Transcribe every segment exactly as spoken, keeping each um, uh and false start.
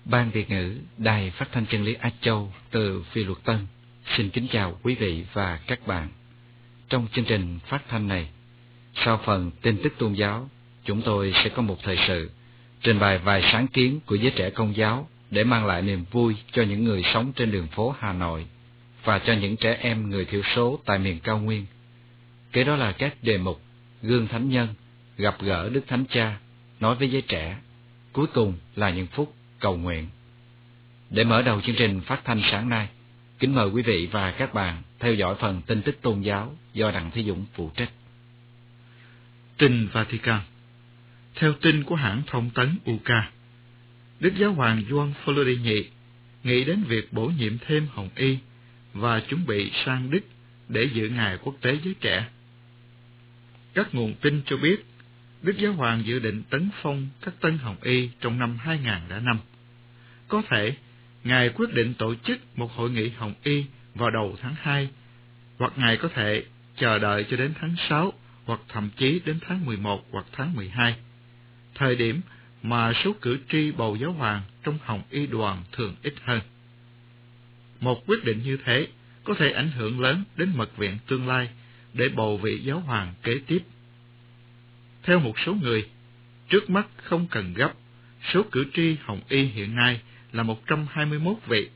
Ban Việt ngữ Đài Phát thanh Chân lý Á Châu từ Phi Luật Tân xin kính chào quý vị và các bạn. Trong chương trình phát thanh này, sau phần tin tức tôn giáo, chúng tôi sẽ có một thời sự trình bày vài sáng kiến của giới trẻ Công giáo để mang lại niềm vui cho những người sống trên đường phố Hà Nội và cho những trẻ em người thiểu số tại miền cao nguyên. Kế đó là các đề mục Gương Thánh Nhân, Gặp gỡ Đức Thánh Cha, Nói với giới trẻ. Cuối cùng là những phút cầu nguyện. Để mở đầu chương trình phát thanh sáng nay, kính mời quý vị và các bạn theo dõi phần tin tức tôn giáo do Đặng Thế Dũng phụ trách. Tin Vatican. Theo tin của hãng thông tấn u ca, Đức Giáo hoàng Gioan Phaolô đệ nhị nghĩ đến việc bổ nhiệm thêm hồng y và chuẩn bị sang Đức để dự ngày quốc tế giới trẻ. Các nguồn tin cho biết Đức Giáo hoàng dự định tấn phong các tân hồng y trong năm hai nghìn lẻ năm. Có thể Ngài quyết định tổ chức một hội nghị hồng y vào đầu tháng hai, hoặc Ngài có thể chờ đợi cho đến tháng sáu, hoặc thậm chí đến tháng mười một hoặc tháng mười hai, thời điểm mà số cử tri bầu giáo hoàng trong hồng y đoàn thường ít hơn. Một quyết định như thế có thể ảnh hưởng lớn đến mật viện tương lai để bầu vị giáo hoàng kế tiếp. Theo một số người, trước mắt không cần gấp, số cử tri hồng y hiện nay là một trăm hai mươi mốt vị.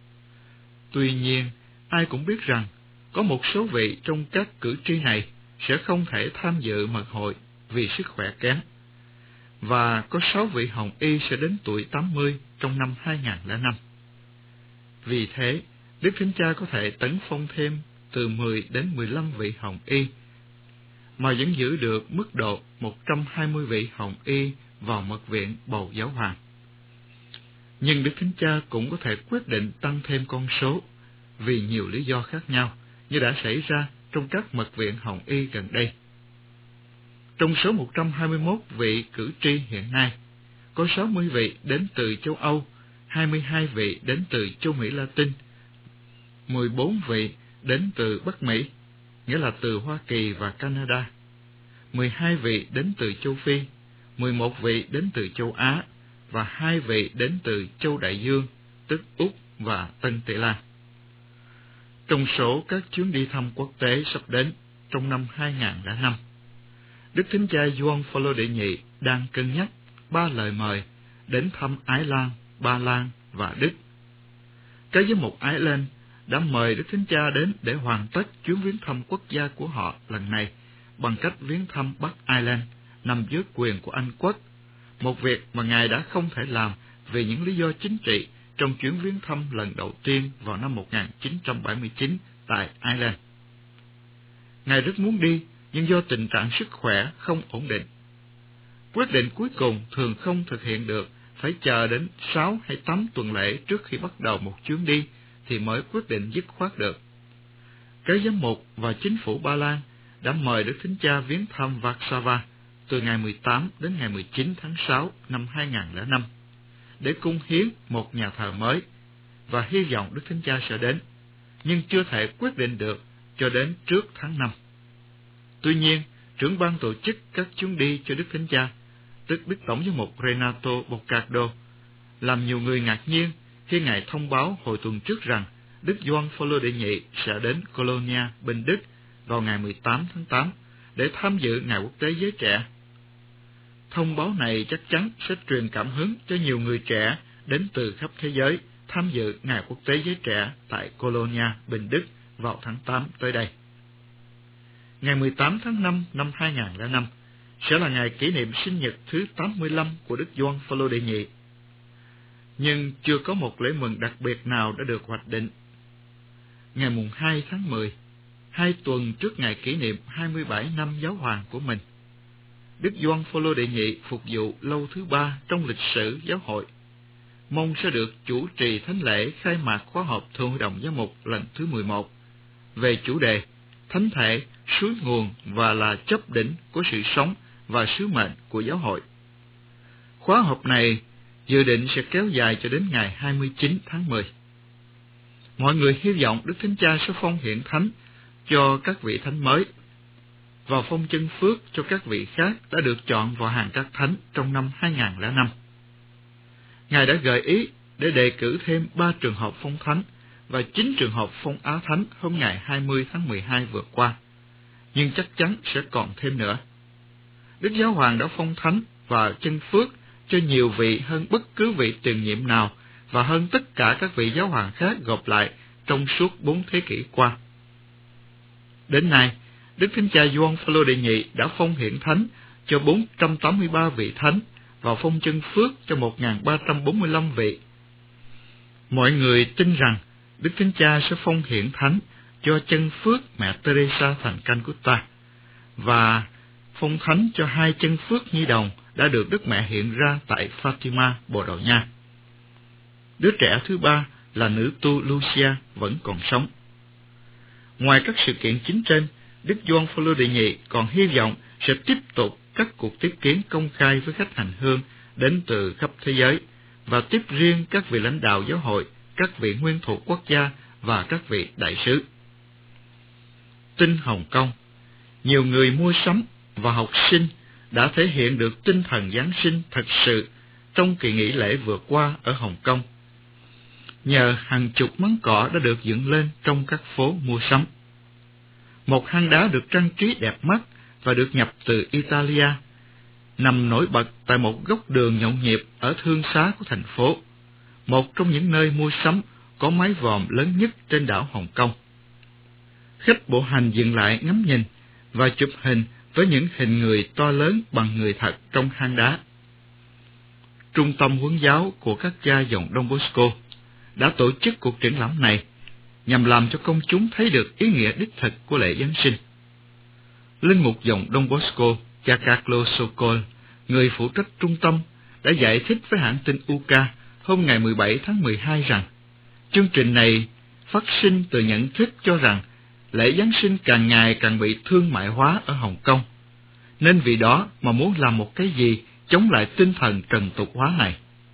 Tuy nhiên, ai cũng biết rằng có một số vị trong các cử tri này sẽ không thể tham dự mật hội vì sức khỏe kém, và có sáu vị hồng y sẽ đến tuổi tám mươi trong năm hai nghìn lẻ năm. Vì thế, Đức Thánh Cha có thể tấn phong thêm từ mười đến mười lăm vị hồng y, mà vẫn giữ được mức độ một trăm hai mươi vị hồng y vào mật viện bầu giáo hoàng. Nhưng Đức Thánh Cha cũng có thể quyết định tăng thêm con số vì nhiều lý do khác nhau, như đã xảy ra trong các mật viện hồng y gần đây. Trong số một trăm hai mươi mốt vị cử tri hiện nay, có sáu mươi vị đến từ châu Âu, hai mươi hai vị đến từ châu Mỹ Latin, mười bốn vị đến từ Bắc Mỹ, nghĩa là từ Hoa Kỳ và Canada, mười hai vị đến từ châu Phi, mười một vị đến từ châu Á, và hai vị đến từ châu Đại Dương, tức Úc và Tân Tây Lan. Trong số các chuyến đi thăm quốc tế sắp đến trong năm hai nghìn lẻ năm, Đức Thánh Cha Gioan Phaolô đệ nhị đang cân nhắc ba lời mời đến thăm Ái Lan, Ba Lan và Đức. Cái giám mục Ái Lan đã mời Đức Thánh Cha đến để hoàn tất chuyến viếng thăm quốc gia của họ lần này bằng cách viếng thăm Bắc Ireland nằm dưới quyền của Anh quốc, một việc mà Ngài đã không thể làm vì những lý do chính trị trong chuyến viếng thăm lần đầu tiên vào năm một nghìn chín trăm bảy mươi chín tại Ireland. Ngài rất muốn đi, nhưng do tình trạng sức khỏe không ổn định. Quyết định cuối cùng thường không thực hiện được, phải chờ đến sáu hay tám tuần lễ trước khi bắt đầu một chuyến đi thì mới quyết định dứt khoát được. Cái giám mục và chính phủ Ba Lan đã mời Đức Thánh Cha viếng thăm Warsaw từ ngày mười tám đến ngày mười chín tháng sáu năm hai nghìn lẻ năm để cung hiến một nhà thờ mới, và hy vọng Đức Thánh Cha sẽ đến, nhưng chưa thể quyết định được cho đến trước tháng năm. Tuy nhiên, trưởng ban tổ chức các chuyến đi cho Đức Thánh Cha, tức Đức Tổng giám mục Renato Boccardo, làm nhiều người ngạc nhiên khi Ngài thông báo hồi tuần trước rằng Đức Gioan Phaolô đệ nhị sẽ đến Colonia bên Đức vào ngày mười tám tháng tám để tham dự Ngày Quốc tế Giới Trẻ. Thông báo này chắc chắn sẽ truyền cảm hứng cho nhiều người trẻ đến từ khắp thế giới tham dự Ngày Quốc tế Giới Trẻ tại Colonia bên Đức vào tháng tám tới đây. Ngày mười tám tháng năm năm hai nghìn lẻ năm sẽ là ngày kỷ niệm sinh nhật thứ tám mươi lăm của Đức Gioan Phaolô đệ nhị, nhưng chưa có một lễ mừng đặc biệt nào đã được hoạch định. Ngày mùng hai tháng mười, hai tuần trước ngày kỷ niệm hai mươi bảy năm giáo hoàng của mình, Đức Gioan Phaolô đệ nhị phục vụ lâu thứ ba trong lịch sử giáo hội, mong sẽ được chủ trì thánh lễ khai mạc khóa họp Thượng hội đồng giám mục lần thứ mười một về chủ đề Thánh thể, suối nguồn và là chóp đỉnh của sự sống và sứ mệnh của giáo hội. Khóa họp này dự định sẽ kéo dài cho đến ngày hai mươi chín tháng mười. Mọi người hy vọng Đức Thánh Cha sẽ phong hiện thánh cho các vị thánh mới và phong chân phước cho các vị khác đã được chọn vào hàng các thánh trong năm hai nghìn lẻ năm. Ngài đã gợi ý để đề cử thêm ba trường hợp phong thánh và chín trường hợp phong á thánh hôm ngày hai mươi tháng mười hai vừa qua, nhưng chắc chắn sẽ còn thêm nữa. Đức Giáo Hoàng đã phong thánh và chân phước cho nhiều vị hơn bất cứ vị tiền nhiệm nào và hơn tất cả các vị giáo hoàng khác gộp lại trong suốt bốn thế kỷ qua. Đến nay, Đức Thánh Cha Gioan Phaolô đệ nhị đã phong hiển thánh cho bốn trăm tám mươi ba vị thánh và phong chân phước cho một nghìn ba trăm bốn mươi lăm vị. Mọi người tin rằng Đức Thánh Cha sẽ phong hiển thánh cho chân phước mẹ Teresa thành Calcutta và phong thánh cho hai chân phước nhi đồng đã được Đức Mẹ hiện ra tại Fatima, Bồ Đào Nha. Đứa trẻ thứ ba là nữ tu Lucia vẫn còn sống. Ngoài các sự kiện chính trên, Đức Gioan Phaolô đệ nhị còn hy vọng sẽ tiếp tục các cuộc tiếp kiến công khai với khách hành hương đến từ khắp thế giới và tiếp riêng các vị lãnh đạo giáo hội, các vị nguyên thủ quốc gia và các vị đại sứ. Tin Hồng Kông. Nhiều người mua sắm và học sinh đã thể hiện được tinh thần Giáng sinh thật sự trong kỳ nghỉ lễ vừa qua ở Hồng Kông, nhờ hàng chục máng cỏ đã được dựng lên trong các phố mua sắm. Một hang đá được trang trí đẹp mắt và được nhập từ Italia, nằm nổi bật tại một góc đường nhộn nhịp ở thương xá của thành phố, một trong những nơi mua sắm có mái vòm lớn nhất trên đảo Hồng Kông. Khách bộ hành dừng lại ngắm nhìn và chụp hình với những hình người to lớn bằng người thật trong hang đá. Trung tâm huấn giáo của các cha dòng Don Bosco đã tổ chức cuộc triển lãm này nhằm làm cho công chúng thấy được ý nghĩa đích thực của lễ Giáng sinh. Linh mục dòng Don Bosco, cha Carlos Sokol, người phụ trách trung tâm, đã giải thích với hãng tin u ca hôm ngày mười bảy tháng mười hai rằng chương trình này phát sinh từ nhận thức cho rằng lễ Giáng sinh càng ngày càng bị thương mại hóa ở Hồng Kông, nên vì đó mà muốn làm một cái gì chống lại tinh thần trần tục hóa này.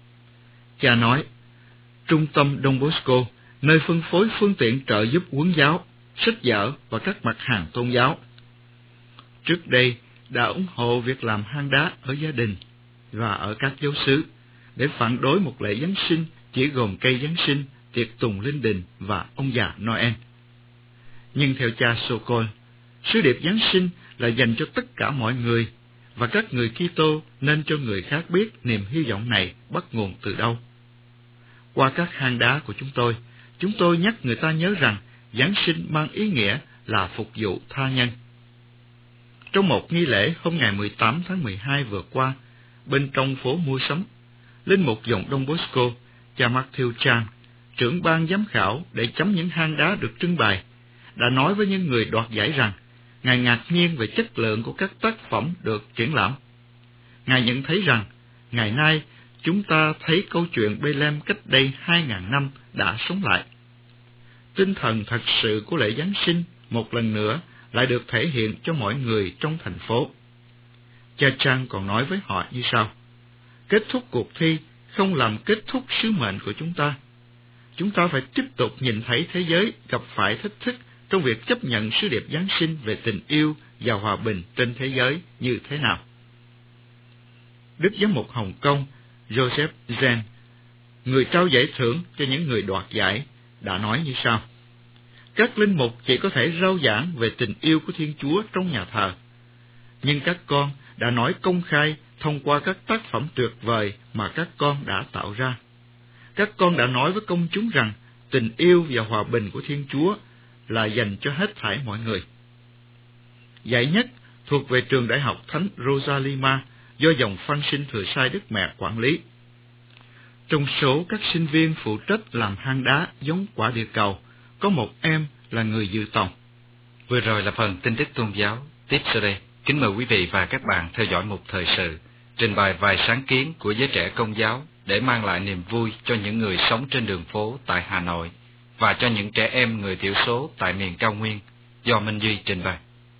Cha nói, Trung tâm Don Bosco, nơi phân phối phương tiện trợ giúp huấn giáo, sách vở và các mặt hàng tôn giáo, trước đây đã ủng hộ việc làm hang đá ở gia đình và ở các giáo xứ để phản đối một lễ Giáng sinh chỉ gồm cây Giáng sinh, tiệc tùng linh đình và ông già Noel. Nhưng theo cha Sokol, sứ điệp Giáng sinh là dành cho tất cả mọi người, và các người Kitô nên cho người khác biết niềm hy vọng này bắt nguồn từ đâu. Qua các hang đá của chúng tôi, chúng tôi nhắc người ta nhớ rằng Giáng sinh mang ý nghĩa là phục vụ tha nhân. Trong một nghi lễ hôm ngày mười tám tháng mười hai vừa qua, bên trong phố mua sắm, linh mục dòng Don Bosco, cha Matthew Chan, trưởng ban giám khảo để chấm những hang đá được trưng bày, đã nói với những người đoạt giải rằng Ngài ngạc nhiên về chất lượng của các tác phẩm được triển lãm. Ngài nhận thấy rằng, ngày nay chúng ta thấy câu chuyện Bethlehem cách đây hai ngàn năm đã sống lại. Tinh thần thật sự của lễ Giáng sinh một lần nữa lại được thể hiện cho mọi người trong thành phố. Cha Trang còn nói với họ như sau: kết thúc cuộc thi không làm kết thúc sứ mệnh của chúng ta. Chúng ta phải tiếp tục nhìn thấy thế giới gặp phải thách thức trong việc chấp nhận sứ điệp Giáng sinh về tình yêu và hòa bình trên thế giới như thế nào. Đức Giám mục Hồng Kông Joseph Zen, người trao giải thưởng cho những người đoạt giải, đã nói như sau: các linh mục chỉ có thể rao giảng về tình yêu của Thiên Chúa trong nhà thờ, nhưng các con đã nói công khai thông qua các tác phẩm tuyệt vời mà các con đã tạo ra. Các con đã nói với công chúng rằng tình yêu và hòa bình của Thiên Chúa là dành cho hết thảy mọi người. Giải nhất thuộc về trường Đại học Thánh Rosalima do dòng Phan Sinh Thừa Sai Đức Mẹ quản lý. Trong số các sinh viên phụ trách làm hang đá giống quả địa cầu, có một em là người dự tòng. Vừa rồi là phần tin tức tôn giáo. Tiếp sau đây, kính mời quý vị và các bạn theo dõi một thời sự, trình bày vài sáng kiến của giới trẻ Công giáo để mang lại niềm vui cho những người sống trên đường phố tại Hà Nội và cho những trẻ em người thiểu số tại miền cao nguyên, do Minh Duy trình bày.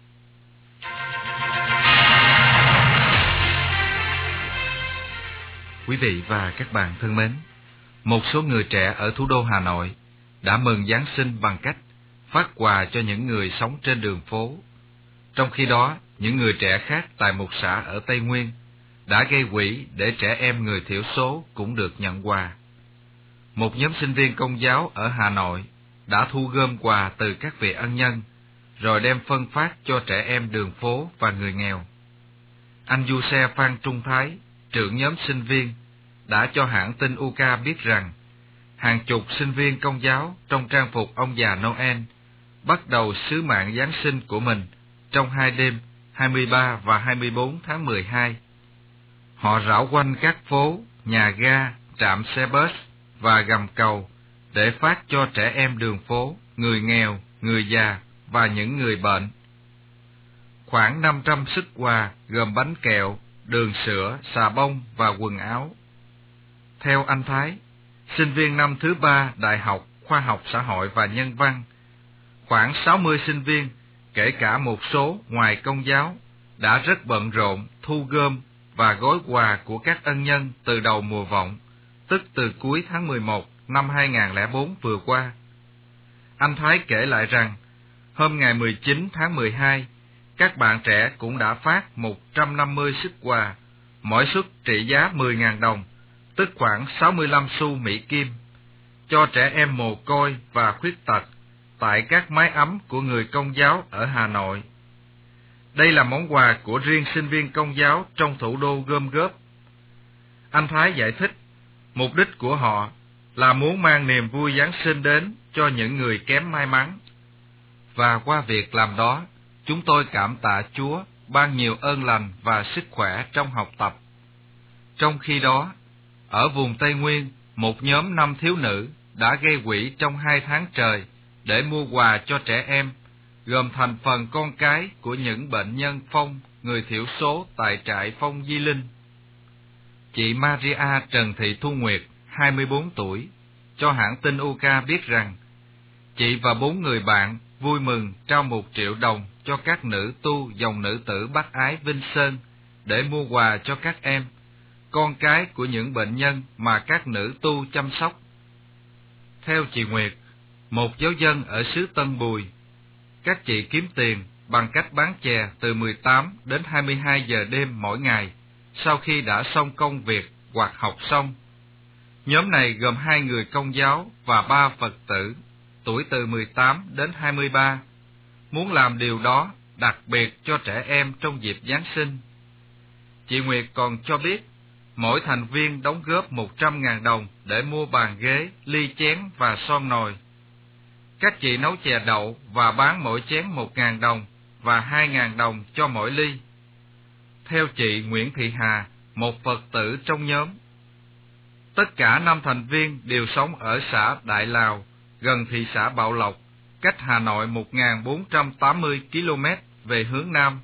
Quý vị và các bạn thân mến, một số người trẻ ở thủ đô Hà Nội đã mừng Giáng sinh bằng cách phát quà cho những người sống trên đường phố. Trong khi đó, những người trẻ khác tại một xã ở Tây Nguyên đã gây quỹ để trẻ em người thiểu số cũng được nhận quà. một nhóm sinh viên Công giáo ở Hà Nội đã thu gom quà từ các vị ân nhân, rồi đem phân phát cho trẻ em đường phố và người nghèo. Anh du xe Phan Trung Thái, trưởng nhóm sinh viên, đã cho hãng tin u ca biết rằng hàng chục sinh viên Công giáo trong trang phục ông già Noel bắt đầu sứ mạng Giáng sinh của mình trong hai đêm hai mươi ba và hai mươi bốn tháng mười hai. Họ rảo quanh các phố, nhà ga, trạm xe bus và gầm cầu để phát cho trẻ em đường phố, người nghèo, người già và những người bệnh. Khoảng năm trăm suất quà gồm bánh kẹo, đường sữa, xà bông và quần áo. Theo anh Thái, sinh viên năm thứ ba Đại học Khoa học Xã hội và Nhân văn, khoảng sáu mươi sinh viên, kể cả một số ngoài Công giáo, đã rất bận rộn thu gom và gói quà của các ân nhân từ đầu mùa vọng, tức từ cuối tháng mười một năm hai nghìn không trăm lẻ bốn vừa qua. Anh Thái kể lại rằng, hôm ngày mười chín tháng mười hai, các bạn trẻ cũng đã phát một trăm năm mươi suất quà, mỗi suất trị giá mười nghìn đồng, tức khoảng sáu mươi lăm xu Mỹ Kim, cho trẻ em mồ côi và khuyết tật tại các mái ấm của người Công giáo ở Hà Nội. Đây là món quà của riêng sinh viên Công giáo trong thủ đô gom góp. Anh Thái giải thích, mục đích của họ là muốn mang niềm vui Giáng sinh đến cho những người kém may mắn. Và qua việc làm đó, chúng tôi cảm tạ Chúa ban nhiều ơn lành và sức khỏe trong học tập. Trong khi đó, ở vùng Tây Nguyên, một nhóm năm thiếu nữ đã gây quỹ trong hai tháng trời để mua quà cho trẻ em, gồm thành phần con cái của những bệnh nhân phong, người thiểu số tại trại phong Di Linh. Chị Maria Trần Thị Thu Nguyệt, hai mươi bốn tuổi, cho hãng tin u ca biết rằng, chị và bốn người bạn vui mừng trao một triệu đồng cho các nữ tu dòng nữ tử Bác Ái Vinh Sơn để mua quà cho các em, con cái của những bệnh nhân mà các nữ tu chăm sóc. Theo chị Nguyệt, một giáo dân ở xứ Tân Bùi, các chị kiếm tiền bằng cách bán chè từ mười tám đến hai mươi hai giờ đêm mỗi ngày sau khi đã xong công việc hoặc học xong. Nhóm này gồm hai người Công giáo và ba Phật tử, tuổi từ mười tám đến hai mươi ba, muốn làm điều đó đặc biệt cho trẻ em trong dịp Giáng sinh. Chị Nguyệt còn cho biết, mỗi thành viên đóng góp một trăm nghìn đồng để mua bàn ghế, ly chén và son nồi. Các chị nấu chè đậu và bán mỗi chén một nghìn đồng và hai nghìn đồng cho mỗi ly. Theo chị Nguyễn Thị Hà, một Phật tử trong nhóm, tất cả năm thành viên đều sống ở xã Đại Lào, gần thị xã Bảo Lộc, cách Hà Nội một nghìn bốn trăm tám mươi ki lô mét về hướng Nam.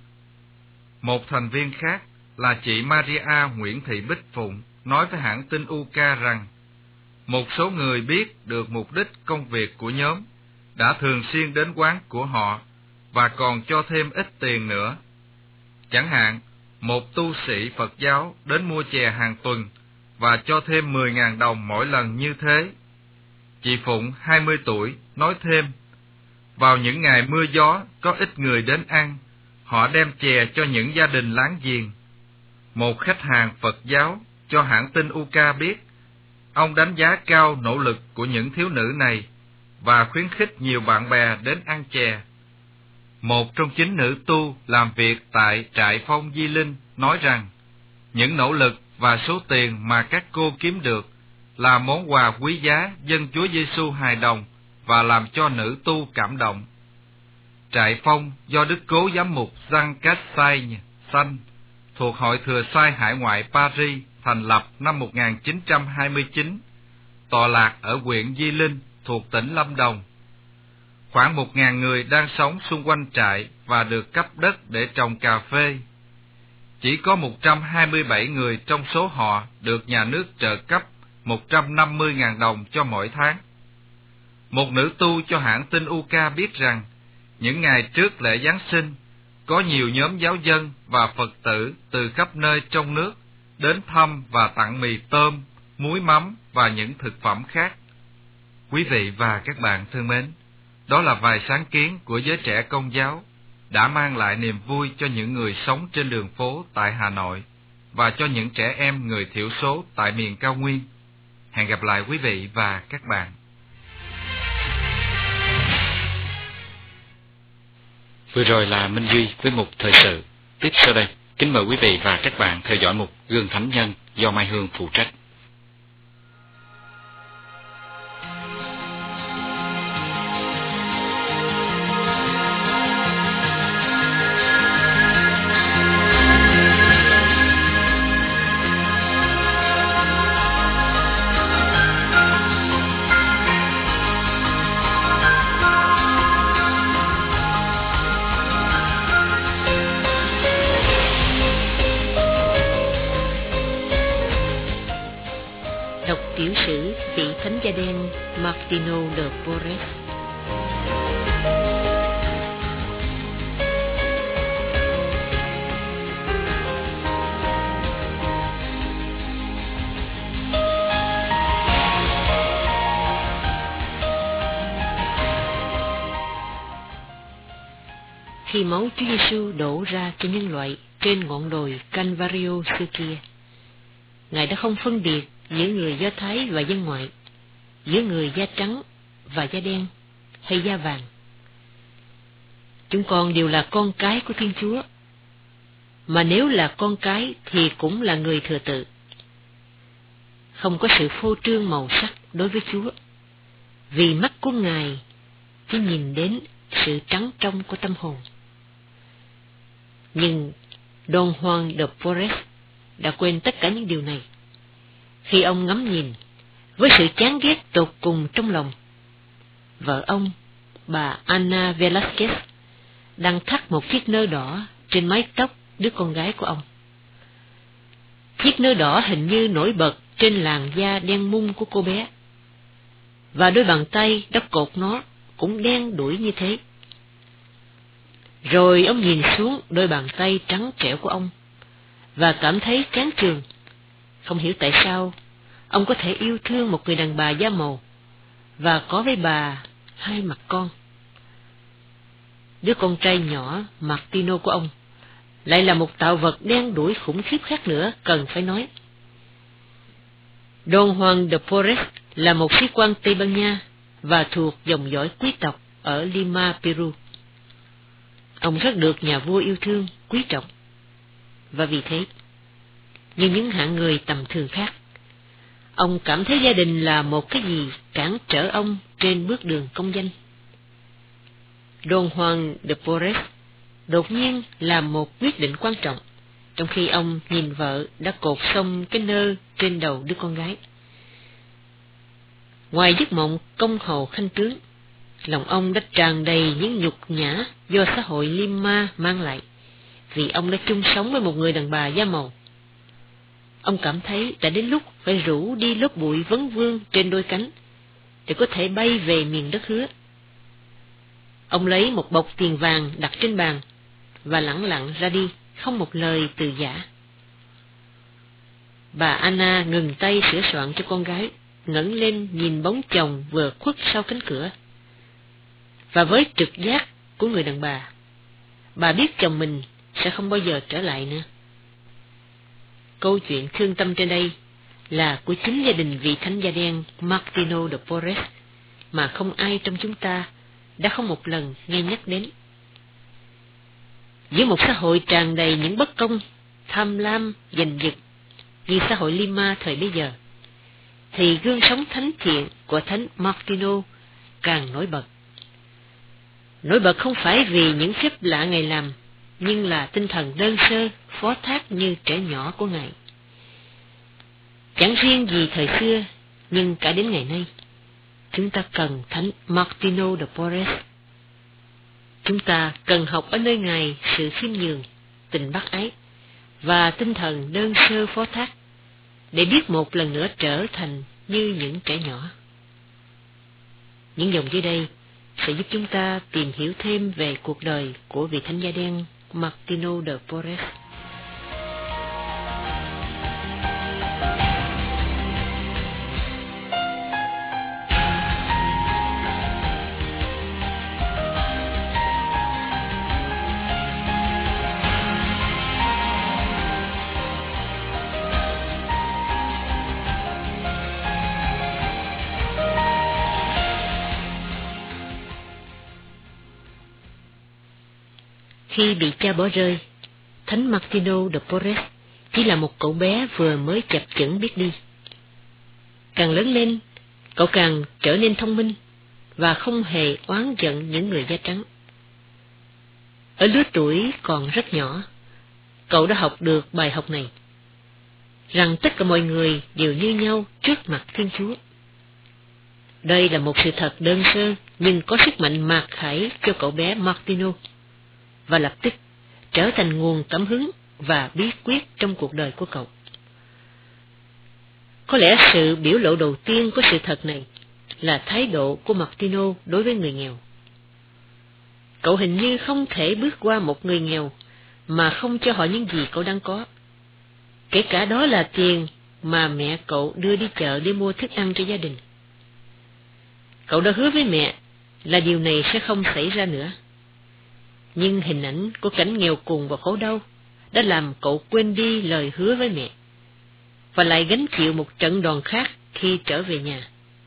Một thành viên khác là chị Maria Nguyễn Thị Bích Phụng nói với hãng tin u ca rằng, một số người biết được mục đích công việc của nhóm đã thường xuyên đến quán của họ và còn cho thêm ít tiền nữa. Chẳng hạn, một tu sĩ Phật giáo đến mua chè hàng tuần và cho thêm mười nghìn đồng mỗi lần như thế. Chị Phụng, hai mươi tuổi, nói thêm, vào những ngày mưa gió có ít người đến ăn, họ đem chè cho những gia đình láng giềng. Một khách hàng Phật giáo cho hãng tin u ca biết, ông đánh giá cao nỗ lực của những thiếu nữ này và khuyến khích nhiều bạn bè đến ăn chè. Một trong chín nữ tu làm việc tại trại phong Di Linh nói rằng, những nỗ lực và số tiền mà các cô kiếm được là món quà quý giá dâng Chúa Giêsu hài đồng và làm cho nữ tu cảm động. Trại phong do Đức Cố Giám mục Jean Castagne Xanh thuộc Hội Thừa Sai Hải ngoại Paris thành lập năm một nghìn chín trăm hai mươi chín, tọa lạc ở huyện Di Linh thuộc tỉnh Lâm Đồng. Khoảng một nghìn người đang sống xung quanh trại và được cấp đất để trồng cà phê. Chỉ có một trăm hai mươi bảy người trong số họ được nhà nước trợ cấp một trăm năm mươi nghìn đồng cho mỗi tháng. Một nữ tu cho hãng tin u ca biết rằng, những ngày trước lễ Giáng sinh, có nhiều nhóm giáo dân và Phật tử từ khắp nơi trong nước đến thăm và tặng mì tôm, muối mắm và những thực phẩm khác. Quý vị và các bạn thân mến, đó là vài sáng kiến của giới trẻ Công giáo đã mang lại niềm vui cho những người sống trên đường phố tại Hà Nội và cho những trẻ em người thiểu số tại miền cao nguyên. Hẹn gặp lại quý vị và các bạn. Vừa rồi là Minh Duy với mục thời sự. Tiếp sau đây, kính mời quý vị và các bạn theo dõi mục Gương Thánh Nhân do Mai Hương phụ trách. Tiểu sử vị thánh da đen Martino de Porres. Khi máu Chúa Giêsu đổ ra cho nhân loại trên ngọn đồi Calvario xưa kia, Ngài đã không phân biệt giữa người Do Thái và dân ngoại, giữa người da trắng và da đen hay da vàng. Chúng con đều là con cái của Thiên Chúa, mà nếu là con cái thì cũng là người thừa tự. Không có sự phô trương màu sắc đối với Chúa, vì mắt của Ngài chỉ nhìn đến sự trắng trong của tâm hồn. Nhưng Don Juan de Porres đã quên tất cả những điều này khi ông ngắm nhìn với sự chán ghét tột cùng trong lòng vợ ông, bà Ana Velázquez, đang thắt một chiếc nơ đỏ trên mái tóc đứa con gái của ông. Chiếc nơ đỏ hình như nổi bật trên làn da đen mung của cô bé, và đôi bàn tay đắp cột nó cũng đen đủi như thế. Rồi ông nhìn xuống đôi bàn tay trắng trẻo của ông và cảm thấy chán chường. Không hiểu tại sao ông có thể yêu thương một người đàn bà da màu và có với bà hai mặt con. Đứa con trai nhỏ Martino của ông lại là một tạo vật đen đủi khủng khiếp khác nữa cần phải nói. Don Juan de Porres là một sĩ quan Tây Ban Nha và thuộc dòng dõi quý tộc ở Lima, Peru. Ông rất được nhà vua yêu thương, quý trọng, và vì thế, như những hạng người tầm thường khác, ông cảm thấy gia đình là một cái gì cản trở ông trên bước đường công danh. Don Juan de Porres đột nhiên làm một quyết định quan trọng, trong khi ông nhìn vợ đã cột xong cái nơ trên đầu đứa con gái. Ngoài giấc mộng công hầu khanh tướng, lòng ông đã tràn đầy những nhục nhã do xã hội Lima mang lại, vì ông đã chung sống với một người đàn bà da màu. Ông cảm thấy đã đến lúc phải rũ đi lớp bụi vấn vương trên đôi cánh để có thể bay về miền đất hứa. Ông lấy một bọc tiền vàng đặt trên bàn và lẳng lặng ra đi, không một lời từ giã. Bà Anna ngừng tay sửa soạn cho con gái, ngẩng lên nhìn bóng chồng vừa khuất sau cánh cửa. Và với trực giác của người đàn bà, bà biết chồng mình sẽ không bao giờ trở lại nữa. Câu chuyện thương tâm trên đây là của chính gia đình vị thánh da đen Martino de Porres, mà không ai trong chúng ta đã không một lần nghe nhắc đến. Giữa một xã hội tràn đầy những bất công, tham lam, giành giật như xã hội Lima thời bấy giờ, thì gương sống thánh thiện của thánh Martino càng nổi bật. Nổi bật không phải vì những phép lạ Ngài làm, nhưng là tinh thần đơn sơ, phó thác như trẻ nhỏ của Ngài. Chẳng riêng gì thời xưa, nhưng cả đến ngày nay, chúng ta cần thánh Martino de Porres. Chúng ta cần học ở nơi Ngài sự khiêm nhường, tình bác ái và tinh thần đơn sơ phó thác, để biết một lần nữa trở thành như những trẻ nhỏ. Những dòng dưới đây sẽ giúp chúng ta tìm hiểu thêm về cuộc đời của vị thánh da đen Martino de Porres. Khi bị cha bỏ rơi, Thánh Martino de Porres chỉ là một cậu bé vừa mới chập chững biết đi. Càng lớn lên, cậu càng trở nên thông minh và không hề oán giận những người da trắng. Ở lứa tuổi còn rất nhỏ, cậu đã học được bài học này, rằng tất cả mọi người đều như nhau trước mặt Thiên Chúa. Đây là một sự thật đơn sơ nhưng có sức mạnh mạc khải cho cậu bé Martino, và lập tức trở thành nguồn cảm hứng và bí quyết trong cuộc đời của cậu. Có lẽ sự biểu lộ đầu tiên của sự thật này là thái độ của Martino đối với người nghèo. Cậu hình như không thể bước qua một người nghèo mà không cho họ những gì cậu đang có, kể cả đó là tiền mà mẹ cậu đưa đi chợ để mua thức ăn cho gia đình. Cậu đã hứa với mẹ là điều này sẽ không xảy ra nữa. Nhưng hình ảnh của cảnh nghèo cùng và khổ đau đã làm cậu quên đi lời hứa với mẹ, và lại gánh chịu một trận đòn khác khi trở về nhà.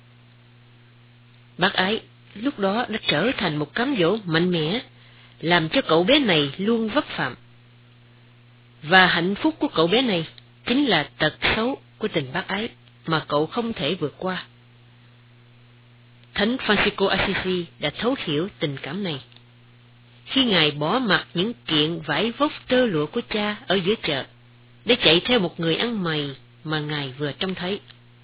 Bác Ái lúc đó đã trở thành một cám dỗ mạnh mẽ, làm cho cậu bé này luôn vấp phạm. Và hạnh phúc của cậu bé này chính là tật xấu của tình bác ái mà cậu không thể vượt qua. Thánh Francisco Assisi đã thấu hiểu tình cảm này khi Ngài bỏ mặc những kiện vải vóc tơ lụa của cha ở giữa chợ để chạy theo một người ăn mày mà Ngài vừa trông thấy.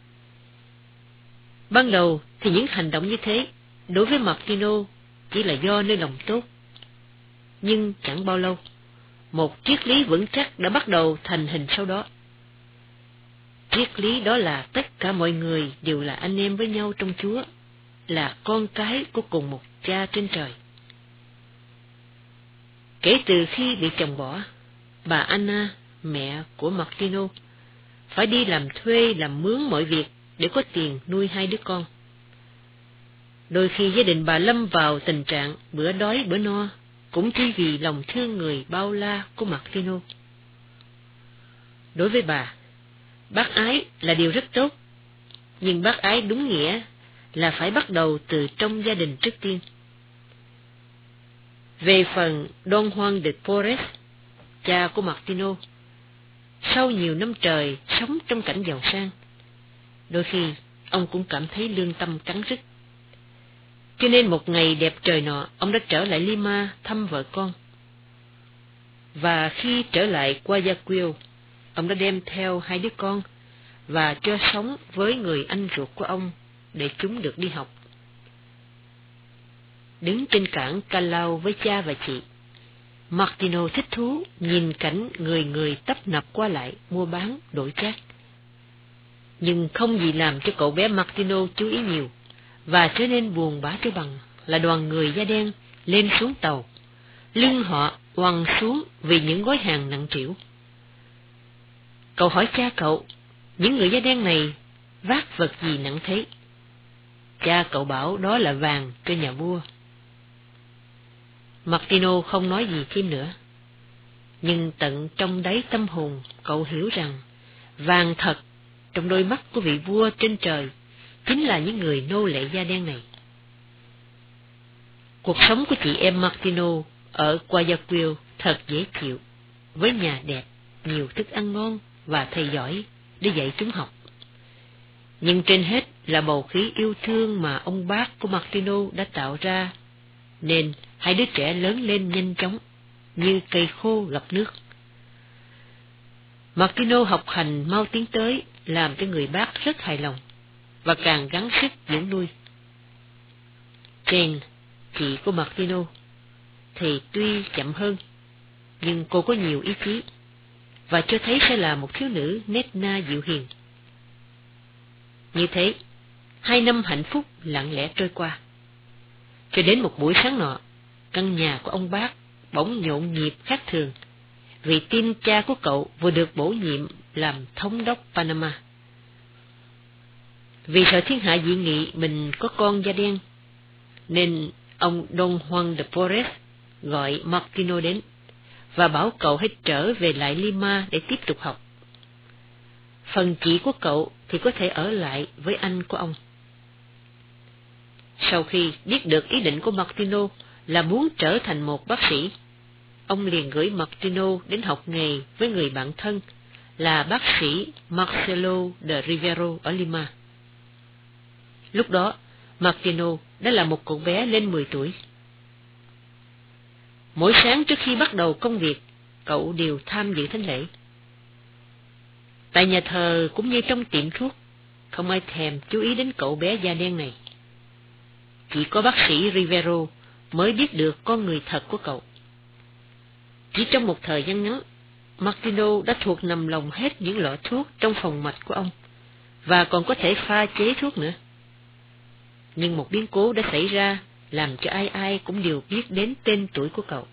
Ban đầu thì những hành động như thế đối với Martino chỉ là do nơi lòng tốt, nhưng chẳng bao lâu, một triết lý vững chắc đã bắt đầu thành hình sau đó. Triết lý đó là tất cả mọi người đều là anh em với nhau trong Chúa, là con cái của cùng một cha trên trời. Kể từ khi bị chồng bỏ, bà Anna, mẹ của Martino, phải đi làm thuê làm mướn mọi việc để có tiền nuôi hai đứa con. Đôi khi gia đình bà lâm vào tình trạng bữa đói bữa no, cũng chỉ vì lòng thương người bao la của Martino. Đối với bà, bác ái là điều rất tốt, nhưng bác ái đúng nghĩa là phải bắt đầu từ trong gia đình trước tiên. Về phần Don Juan de Porres, cha của Martino, sau nhiều năm trời sống trong cảnh giàu sang, đôi khi ông cũng cảm thấy lương tâm cắn rứt. Cho nên một ngày đẹp trời nọ, ông đã trở lại Lima thăm vợ con. Và khi trở lại Guayaquil, ông đã đem theo hai đứa con và cho sống với người anh ruột của ông để chúng được đi học. Đứng trên cảng Callao với cha và chị, Martino thích thú nhìn cảnh người người tấp nập qua lại mua bán đổi trác. Nhưng không gì làm cho cậu bé Martino chú ý nhiều và trở nên buồn bã cho bằng là đoàn người da đen lên xuống tàu, lưng họ oằn xuống vì những gói hàng nặng trĩu. Cậu hỏi cha cậu, những người da đen này vác vật gì nặng thế? Cha cậu bảo đó là vàng cho nhà vua. Martino không nói gì thêm nữa, nhưng tận trong đáy tâm hồn cậu hiểu rằng vàng thật trong đôi mắt của vị vua trên trời chính là những người nô lệ da đen này. Cuộc sống của chị em Martino ở Guayaquil thật dễ chịu, với nhà đẹp, nhiều thức ăn ngon và thầy giỏi để dạy chúng học. Nhưng trên hết là bầu khí yêu thương mà ông bác của Martino đã tạo ra, nên hai đứa trẻ lớn lên nhanh chóng, như cây khô gặp nước. Martino học hành mau tiến tới, làm cho người bác rất hài lòng, và càng gắng sức dưỡng nuôi. Jane, chị của Martino, thì tuy chậm hơn, nhưng cô có nhiều ý chí, và cho thấy sẽ là một thiếu nữ nết na dịu hiền. Như thế, hai năm hạnh phúc lặng lẽ trôi qua. Cho đến một buổi sáng nọ, căn nhà của ông bác bỗng nhộn nhịp khác thường, vì tin cha của cậu vừa được bổ nhiệm làm thống đốc Panama. Vì sợ thiên hạ dị nghị mình có con da đen, nên ông Don Juan de Porres gọi Martino đến và bảo cậu hãy trở về lại Lima để tiếp tục học. Phần chị của cậu thì có thể ở lại với anh của ông. Sau khi biết được ý định của Martino là muốn trở thành một bác sĩ, ông liền gửi Martino đến học nghề với người bạn thân là bác sĩ Marcelo de Rivero ở Lima. Lúc đó, Martino đã là một cậu bé lên mười tuổi. Mỗi sáng trước khi bắt đầu công việc, cậu đều tham dự thánh lễ. Tại nhà thờ cũng như trong tiệm thuốc, không ai thèm chú ý đến cậu bé da đen này. Chỉ có bác sĩ Rivero mới biết được con người thật của cậu. Chỉ trong một thời gian ngắn, Martino đã thuộc nằm lòng hết những lọ thuốc trong phòng mạch của ông, và còn có thể pha chế thuốc nữa. Nhưng một biến cố đã xảy ra làm cho ai ai cũng đều biết đến tên tuổi của cậu.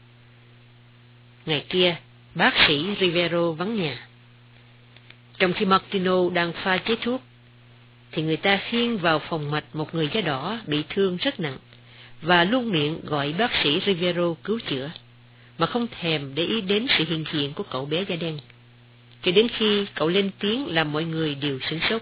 Ngày kia, bác sĩ Rivero vắng nhà. Trong khi Martino đang pha chế thuốc, thì người ta khiêng vào phòng mạch một người da đỏ bị thương rất nặng, và luôn miệng gọi bác sĩ Rivero cứu chữa, mà không thèm để ý đến sự hiện diện của cậu bé da đen, cho đến khi cậu lên tiếng làm mọi người đều sửng sốt.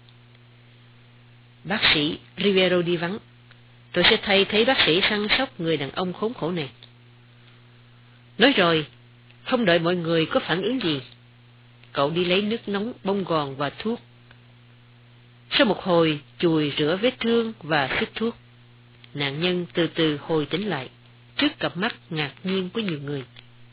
Bác sĩ Rivero đi vắng, tôi sẽ thay thế bác sĩ săn sóc người đàn ông khốn khổ này. Nói rồi, không đợi mọi người có phản ứng gì, cậu đi lấy nước nóng, bông gòn và thuốc. Sau một hồi chùi rửa vết thương và xịt thuốc, nạn nhân từ từ hồi tỉnh lại trước cặp mắt ngạc nhiên của nhiều người.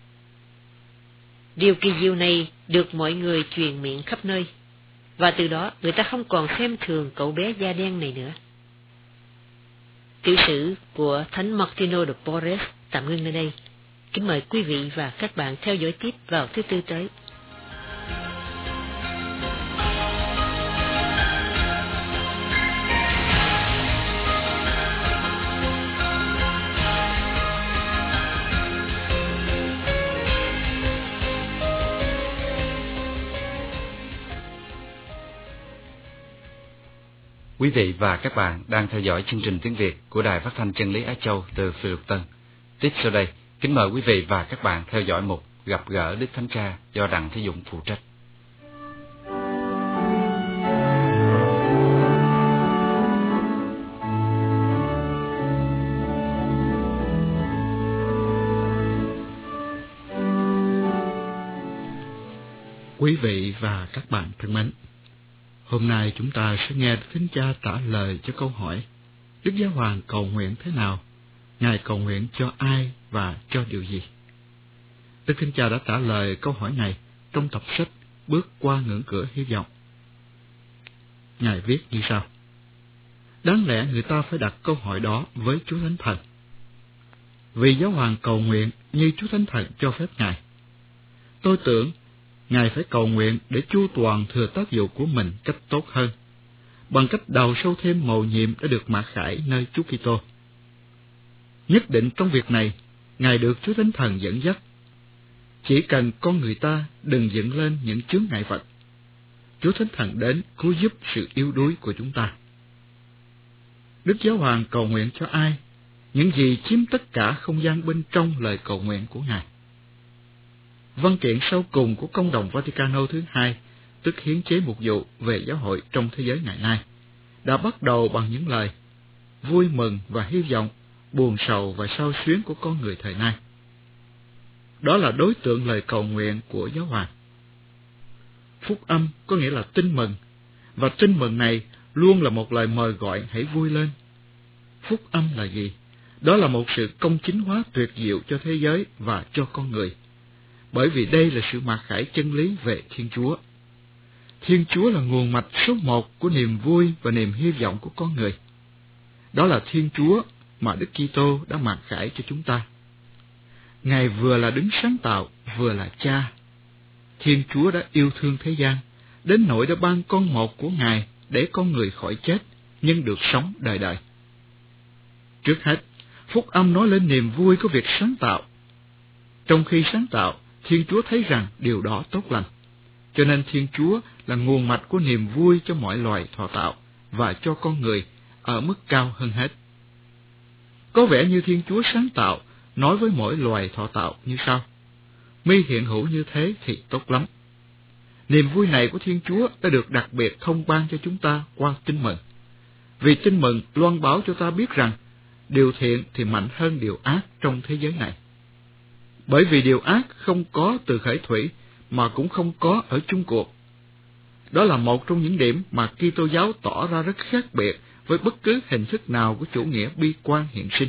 Điều kỳ diệu này được mọi người truyền miệng khắp nơi, và từ đó người ta không còn xem thường cậu bé da đen này nữa. Tiểu sử của Thánh Martino de Porres tạm ngưng nơi đây. Kính mời quý vị và các bạn theo dõi tiếp vào thứ tư tới. Quý vị và các bạn đang theo dõi chương trình tiếng Việt của Đài Phát thanh Chân lý Á Châu từ Phi Luật Tân. Tiếp sau đây, kính mời quý vị và các bạn theo dõi mục Gặp gỡ Đức Thánh Cha do Đặng Thế Dũng phụ trách. Quý vị và các bạn thân mến, hôm nay chúng ta sẽ nghe Đức Thánh Cha trả lời cho câu hỏi: Đức Giáo Hoàng cầu nguyện thế nào? Ngài cầu nguyện cho ai và cho điều gì? Đức Thánh Cha đã trả lời câu hỏi này trong tập sách Bước qua ngưỡng cửa hy vọng. Ngài viết như sau: Đáng lẽ người ta phải đặt câu hỏi đó với Chúa Thánh Thần, vì Giáo Hoàng cầu nguyện như Chúa Thánh Thần cho phép Ngài. Tôi tưởng Ngài phải cầu nguyện để chu toàn thừa tác vụ của mình cách tốt hơn, bằng cách đào sâu thêm mầu nhiệm đã được mặc khải nơi Chúa Kitô. Nhất định trong việc này, Ngài được Chúa Thánh Thần dẫn dắt. Chỉ cần con người ta đừng dựng lên những chướng ngại vật, Chúa Thánh Thần đến cứu giúp sự yếu đuối của chúng ta. Đức Giáo Hoàng cầu nguyện cho ai? Những gì chiếm tất cả không gian bên trong lời cầu nguyện của Ngài. Văn kiện sau cùng của Công đồng Vaticano thứ hai, tức hiến chế mục vụ về giáo hội trong thế giới ngày nay, đã bắt đầu bằng những lời vui mừng và hy vọng, buồn sầu và xao xuyến của con người thời nay. Đó là đối tượng lời cầu nguyện của Giáo Hoàng. Phúc âm có nghĩa là tin mừng, và tin mừng này luôn là một lời mời gọi hãy vui lên. Phúc âm là gì? Đó là một sự công chính hóa tuyệt diệu cho thế giới và cho con người, bởi vì đây là sự mặc khải chân lý về Thiên Chúa. Thiên Chúa là nguồn mạch số một của niềm vui và niềm hy vọng của con người. Đó là Thiên Chúa mà Đức Kitô đã mặc khải cho chúng ta. Ngài vừa là đấng sáng tạo, vừa là Cha. Thiên Chúa đã yêu thương thế gian, đến nỗi đã ban con một của Ngài để con người khỏi chết, nhưng được sống đời đời. Trước hết, phúc âm nói lên niềm vui của việc sáng tạo. Trong khi sáng tạo, Thiên Chúa thấy rằng điều đó tốt lành, cho nên Thiên Chúa là nguồn mạch của niềm vui cho mọi loài thọ tạo và cho con người ở mức cao hơn hết. Có vẻ như Thiên Chúa sáng tạo nói với mỗi loài thọ tạo như sau: mi hiện hữu như thế thì tốt lắm. Niềm vui này của Thiên Chúa đã được đặc biệt thông ban cho chúng ta qua tin mừng, vì tin mừng loan báo cho ta biết rằng điều thiện thì mạnh hơn điều ác trong thế giới này. bởi vì điều ác không có từ khởi thủy mà cũng không có ở chung cuộc. Đó là một trong những điểm mà Kitô giáo tỏ ra rất khác biệt với bất cứ hình thức nào của chủ nghĩa bi quan hiện sinh.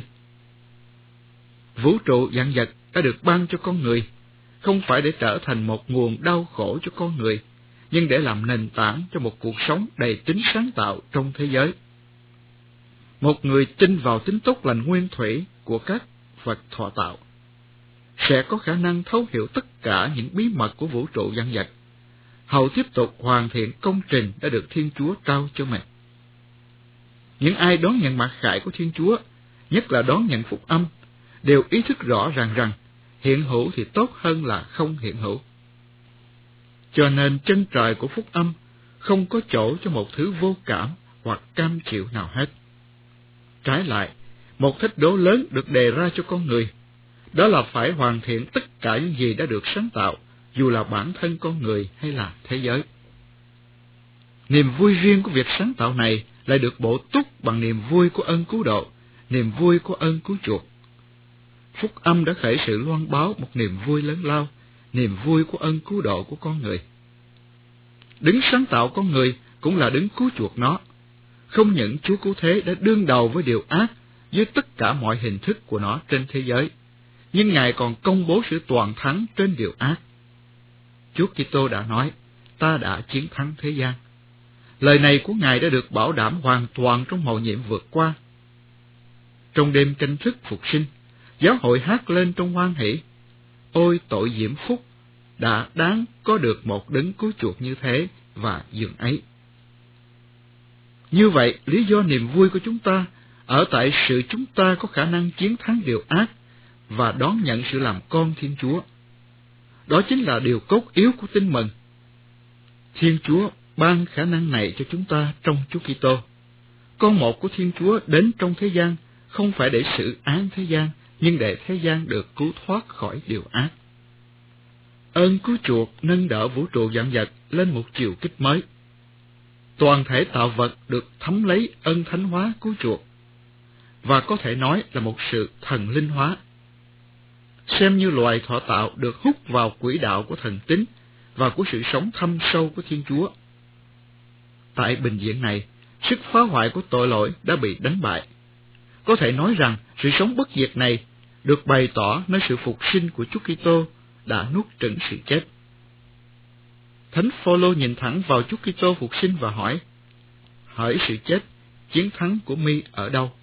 Vũ trụ vạn vật đã được ban cho con người, không phải để trở thành một nguồn đau khổ cho con người, nhưng để làm nền tảng cho một cuộc sống đầy tính sáng tạo trong thế giới. Một người tin vào tính tốt lành nguyên thủy của các vật thọ tạo sẽ có khả năng thấu hiểu tất cả những bí mật của vũ trụ vạn vật, hầu tiếp tục hoàn thiện công trình đã được Thiên Chúa trao cho mình. Những ai đón nhận mặc khải của Thiên Chúa, nhất là đón nhận phúc âm, đều ý thức rõ ràng rằng hiện hữu thì tốt hơn là không hiện hữu. Cho nên chân trời của phúc âm không có chỗ cho một thứ vô cảm hoặc cam chịu nào hết. Trái lại, một thách đố lớn được đề ra cho con người, đó là phải hoàn thiện tất cả những gì đã được sáng tạo, dù là bản thân con người hay là thế giới. Niềm vui riêng của việc sáng tạo này lại được bổ túc bằng niềm vui của ơn cứu độ, niềm vui của ơn cứu chuộc. Phúc âm đã khởi sự loan báo một niềm vui lớn lao, niềm vui của ơn cứu độ của con người. Đấng sáng tạo con người cũng là đấng cứu chuộc nó. Không những Chúa Cứu Thế đã đương đầu với điều ác với tất cả mọi hình thức của nó trên thế giới, nhưng Ngài còn công bố sự toàn thắng trên điều ác. Chúa Kitô đã nói, ta đã chiến thắng thế gian. Lời này của Ngài đã được bảo đảm hoàn toàn trong mầu nhiệm vượt qua. Trong đêm canh thức phục sinh, giáo hội hát lên trong hoan hỷ, ôi tội diễm phúc, đã đáng có được một đấng cứu chuộc như thế và dường ấy. Như vậy, lý do niềm vui của chúng ta ở tại sự chúng ta có khả năng chiến thắng điều ác và đón nhận sự làm con Thiên Chúa. Đó chính là điều cốt yếu của tin mừng. Thiên Chúa ban khả năng này cho chúng ta trong Chúa Kitô. Con một của Thiên Chúa đến trong thế gian không phải để xử án thế gian, nhưng để thế gian được cứu thoát khỏi điều ác. Ơn cứu chuộc nâng đỡ vũ trụ vạn vật lên một chiều kích mới. Toàn thể tạo vật được thấm lấy ân thánh hóa cứu chuộc, và có thể nói là một sự thần linh hóa. Xem như loài thọ tạo được hút vào quỹ đạo của thần tính và của sự sống thâm sâu của Thiên Chúa. Tại bình diện này, sức phá hoại của tội lỗi đã bị đánh bại. Có thể nói rằng sự sống bất diệt này được bày tỏ nơi sự phục sinh của Chúa Kitô đã nuốt chửng sự chết. Thánh Phaolô nhìn thẳng vào Chúa Kitô phục sinh và hỏi, hỡi sự chết, chiến thắng của mi ở đâu?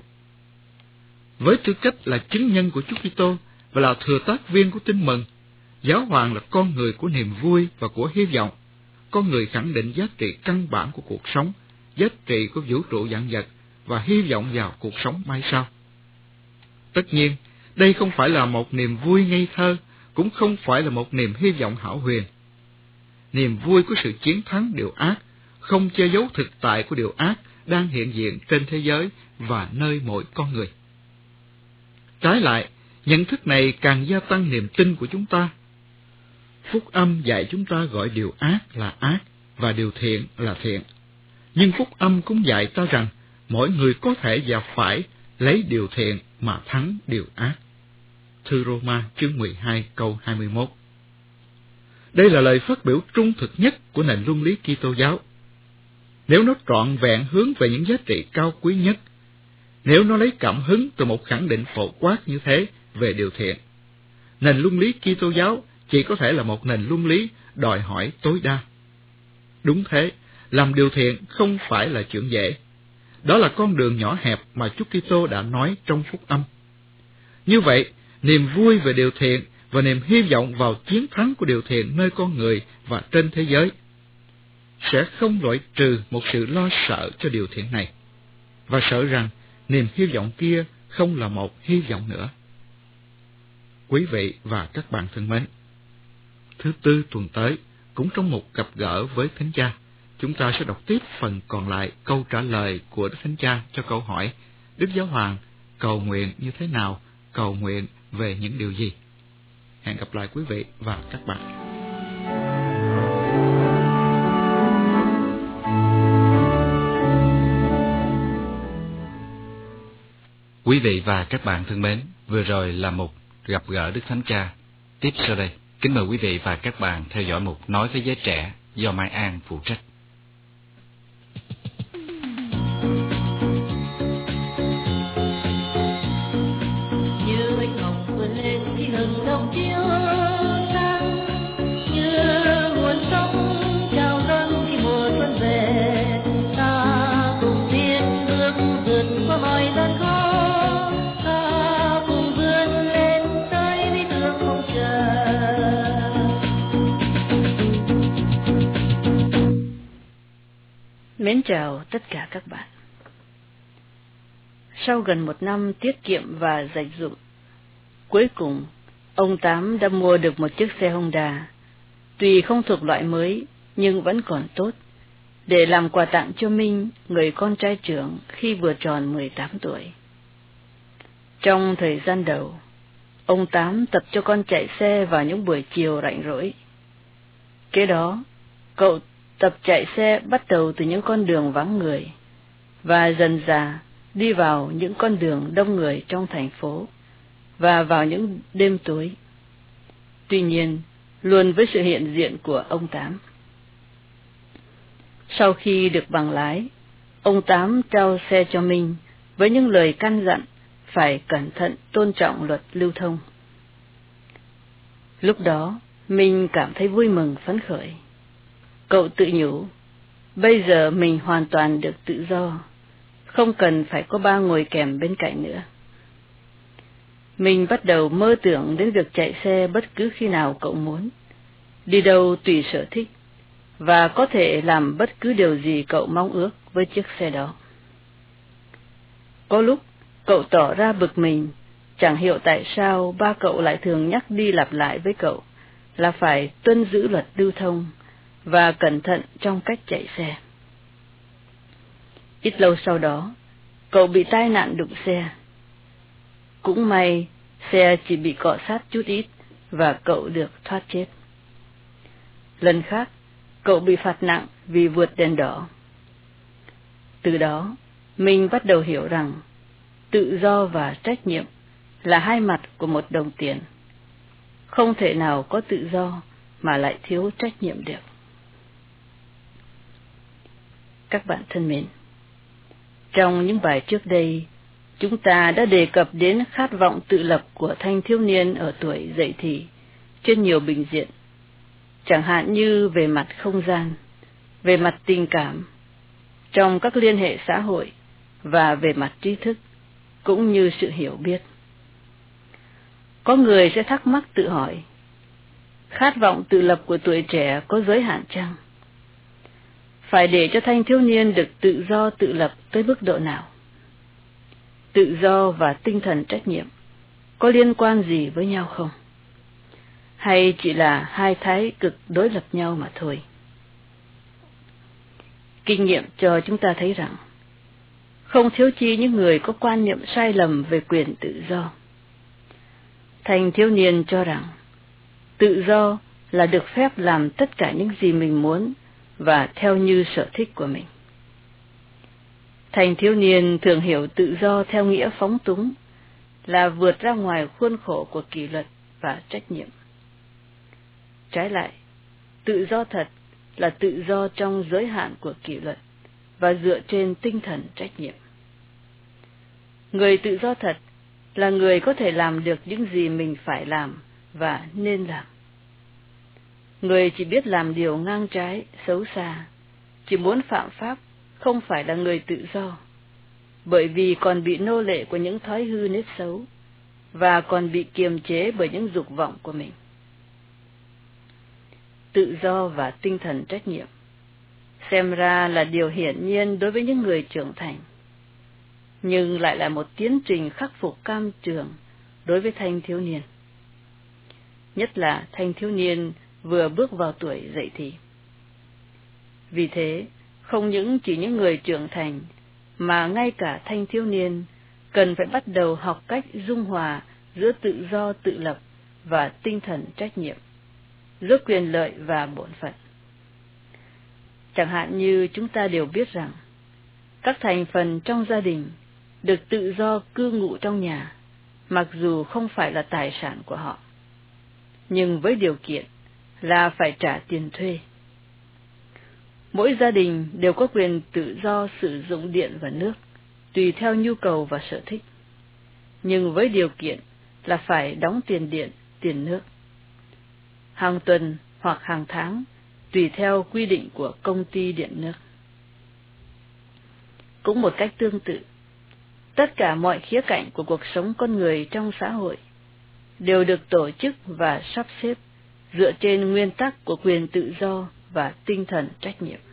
Với tư cách là chứng nhân của Chúa Kitô và là thừa tác viên của tin mừng, giáo hoàng là con người của niềm vui và của hy vọng, con người khẳng định giá trị căn bản của cuộc sống, giá trị của vũ trụ vạn vật và hy vọng vào cuộc sống mai sau. Tất nhiên, đây không phải là một niềm vui ngây thơ, cũng không phải là một niềm hy vọng hão huyền. Niềm vui của sự chiến thắng điều ác không che giấu thực tại của điều ác đang hiện diện trên thế giới và nơi mỗi con người. Trái lại, nhận thức này càng gia tăng niềm tin của chúng ta. Phúc âm dạy chúng ta gọi điều ác là ác và điều thiện là thiện. Nhưng phúc âm cũng dạy ta rằng mỗi người có thể và phải lấy điều thiện mà thắng điều ác. Thư Roma chương mười hai câu hai mươi mốt. Đây là lời phát biểu trung thực nhất của nền luân lý Kitô giáo. Nếu nó trọn vẹn hướng về những giá trị cao quý nhất, nếu nó lấy cảm hứng từ một khẳng định phổ quát như thế về điều thiện, nền luân lý Kitô giáo chỉ có thể là một nền luân lý đòi hỏi tối đa. Đúng thế, làm điều thiện không phải là chuyện dễ. Đó là con đường nhỏ hẹp mà Chúa Kitô đã nói trong phúc âm. Như vậy, niềm vui về điều thiện và niềm hy vọng vào chiến thắng của điều thiện nơi con người và trên thế giới sẽ không loại trừ một sự lo sợ cho điều thiện này, và sợ rằng niềm hy vọng kia không là một hy vọng nữa. Quý vị và các bạn thân mến, thứ tư tuần tới, cũng trong một gặp gỡ với Thánh Cha, chúng ta sẽ đọc tiếp phần còn lại câu trả lời của Đức Thánh Cha cho câu hỏi Đức Giáo Hoàng cầu nguyện như thế nào, cầu nguyện về những điều gì. Hẹn gặp lại quý vị và các bạn. Quý vị và các bạn thân mến, vừa rồi là một gặp gỡ Đức Thánh Cha Tiếp sau đây, kính mời quý vị và các bạn theo dõi mục Nói với giới trẻ do Mai An phụ trách. Như anh hồng vươn lên khi hừng đông chiếu sáng, như nguồn sông trào dâng khi mùa xuân về, ta cùng tiến bước vượt qua mọi gian khó, ta cùng vươn lên tới lý tưởng mong chờ. Mến chào tất cả các bạn. Sau gần một năm tiết kiệm và dành dụm, cuối cùng ông Tám đã mua được một chiếc xe Honda, tuy không thuộc loại mới nhưng vẫn còn tốt, để làm quà tặng cho Minh, người con trai trưởng, khi vừa tròn mười tám tuổi. Trong thời gian đầu, ông Tám tập cho con chạy xe vào những buổi chiều rảnh rỗi. Kế đó, cậu tập chạy xe bắt đầu từ những con đường vắng người, và dần dà đi vào những con đường đông người trong thành phố, và vào những đêm tối. Tuy nhiên, luôn với sự hiện diện của ông Tám. Sau khi được bằng lái, ông Tám trao xe cho Minh với những lời căn dặn phải cẩn thận tôn trọng luật lưu thông. Lúc đó, Minh cảm thấy vui mừng phấn khởi. Cậu tự nhủ, bây giờ mình hoàn toàn được tự do, không cần phải có ba ngồi kèm bên cạnh nữa. Mình bắt đầu mơ tưởng đến việc chạy xe bất cứ khi nào cậu muốn, đi đâu tùy sở thích, và có thể làm bất cứ điều gì cậu mong ước với chiếc xe đó. Có lúc, cậu tỏ ra bực mình, chẳng hiểu tại sao ba cậu lại thường nhắc đi lặp lại với cậu là phải tuân giữ luật lưu thông và cẩn thận trong cách chạy xe. Ít lâu sau đó, cậu bị tai nạn đụng xe. Cũng may, xe chỉ bị cọ sát chút ít và cậu được thoát chết. Lần khác, cậu bị phạt nặng vì vượt đèn đỏ. Từ đó, mình bắt đầu hiểu rằng tự do và trách nhiệm là hai mặt của một đồng tiền. Không thể nào có tự do mà lại thiếu trách nhiệm được. Các bạn thân mến, trong những bài trước đây, chúng ta đã đề cập đến khát vọng tự lập của thanh thiếu niên ở tuổi dậy thì trên nhiều bình diện, chẳng hạn như về mặt không gian, về mặt tình cảm, trong các liên hệ xã hội và về mặt trí thức, cũng như sự hiểu biết. Có người sẽ thắc mắc tự hỏi, khát vọng tự lập của tuổi trẻ có giới hạn chăng? Phải để cho thanh thiếu niên được tự do tự lập tới mức độ nào? Tự do và tinh thần trách nhiệm có liên quan gì với nhau không? Hay chỉ là hai thái cực đối lập nhau mà thôi? Kinh nghiệm cho chúng ta thấy rằng, không thiếu chi những người có quan niệm sai lầm về quyền tự do. Thanh thiếu niên cho rằng, tự do là được phép làm tất cả những gì mình muốn và theo như sở thích của mình. Thanh thiếu niên thường hiểu tự do theo nghĩa phóng túng, là vượt ra ngoài khuôn khổ của kỷ luật và trách nhiệm. Trái lại, tự do thật là tự do trong giới hạn của kỷ luật và dựa trên tinh thần trách nhiệm. Người tự do thật là người có thể làm được những gì mình phải làm và nên làm. Người chỉ biết làm điều ngang trái, xấu xa, chỉ muốn phạm pháp, không phải là người tự do, bởi vì còn bị nô lệ của những thói hư nết xấu, và còn bị kiềm chế bởi những dục vọng của mình. Tự do và tinh thần trách nhiệm xem ra là điều hiển nhiên đối với những người trưởng thành, nhưng lại là một tiến trình khắc phục cam trường đối với thanh thiếu niên, nhất là thanh thiếu niên vừa bước vào tuổi dậy thì. Vì thế, không những chỉ những người trưởng thành, mà ngay cả thanh thiếu niên cần phải bắt đầu học cách dung hòa giữa tự do tự lập và tinh thần trách nhiệm, giữa quyền lợi và bổn phận. Chẳng hạn như chúng ta đều biết rằng, các thành phần trong gia đình được tự do cư ngụ trong nhà, mặc dù không phải là tài sản của họ. nhưng với điều kiện là phải trả tiền thuê. Mỗi gia đình đều có quyền tự do sử dụng điện và nước, tùy theo nhu cầu và sở thích, nhưng với điều kiện là phải đóng tiền điện, tiền nước, hàng tuần hoặc hàng tháng, tùy theo quy định của công ty điện nước. Cũng một cách tương tự, tất cả mọi khía cạnh của cuộc sống con người trong xã hội đều được tổ chức và sắp xếp dựa trên nguyên tắc của quyền tự do và tinh thần trách nhiệm.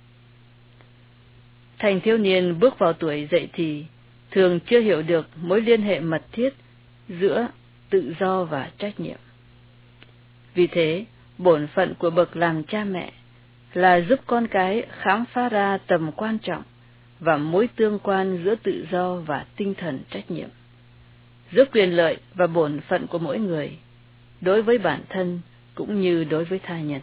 Thanh thiếu niên bước vào tuổi dậy thì thường chưa hiểu được mối liên hệ mật thiết giữa tự do và trách nhiệm. Vì thế, bổn phận của bậc làm cha mẹ là giúp con cái khám phá ra tầm quan trọng và mối tương quan giữa tự do và tinh thần trách nhiệm, giữa quyền lợi và bổn phận của mỗi người, đối với bản thân cũng như đối với tha nhân.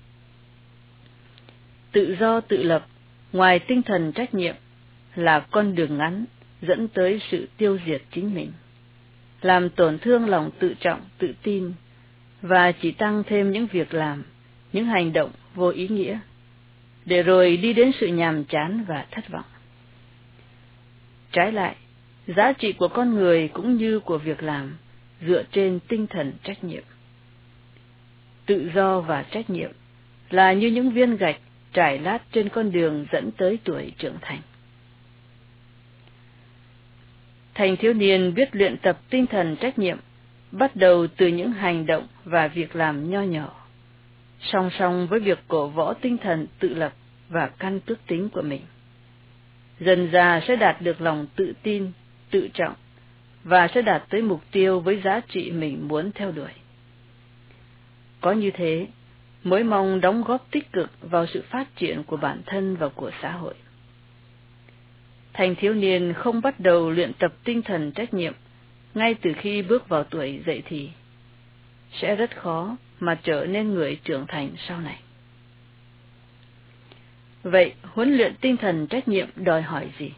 Tự do tự lập, ngoài tinh thần trách nhiệm, là con đường ngắn dẫn tới sự tiêu diệt chính mình, làm tổn thương lòng tự trọng, tự tin, và chỉ tăng thêm những việc làm, những hành động vô ý nghĩa, để rồi đi đến sự nhàm chán và thất vọng. Trái lại, giá trị của con người cũng như của việc làm dựa trên tinh thần trách nhiệm. Tự do và trách nhiệm là như những viên gạch trải lát trên con đường dẫn tới tuổi trưởng thành. Thanh thiếu niên biết luyện tập tinh thần trách nhiệm bắt đầu từ những hành động và việc làm nho nhỏ, song song với việc cổ võ tinh thần tự lập và căn tước tính của mình. Dần dà sẽ đạt được lòng tự tin, tự trọng và sẽ đạt tới mục tiêu với giá trị mình muốn theo đuổi. Có như thế, mới mong đóng góp tích cực vào sự phát triển của bản thân và của xã hội. Thanh thiếu niên không bắt đầu luyện tập tinh thần trách nhiệm ngay từ khi bước vào tuổi dậy thì, sẽ rất khó mà trở nên người trưởng thành sau này. Vậy, huấn luyện tinh thần trách nhiệm đòi hỏi gì?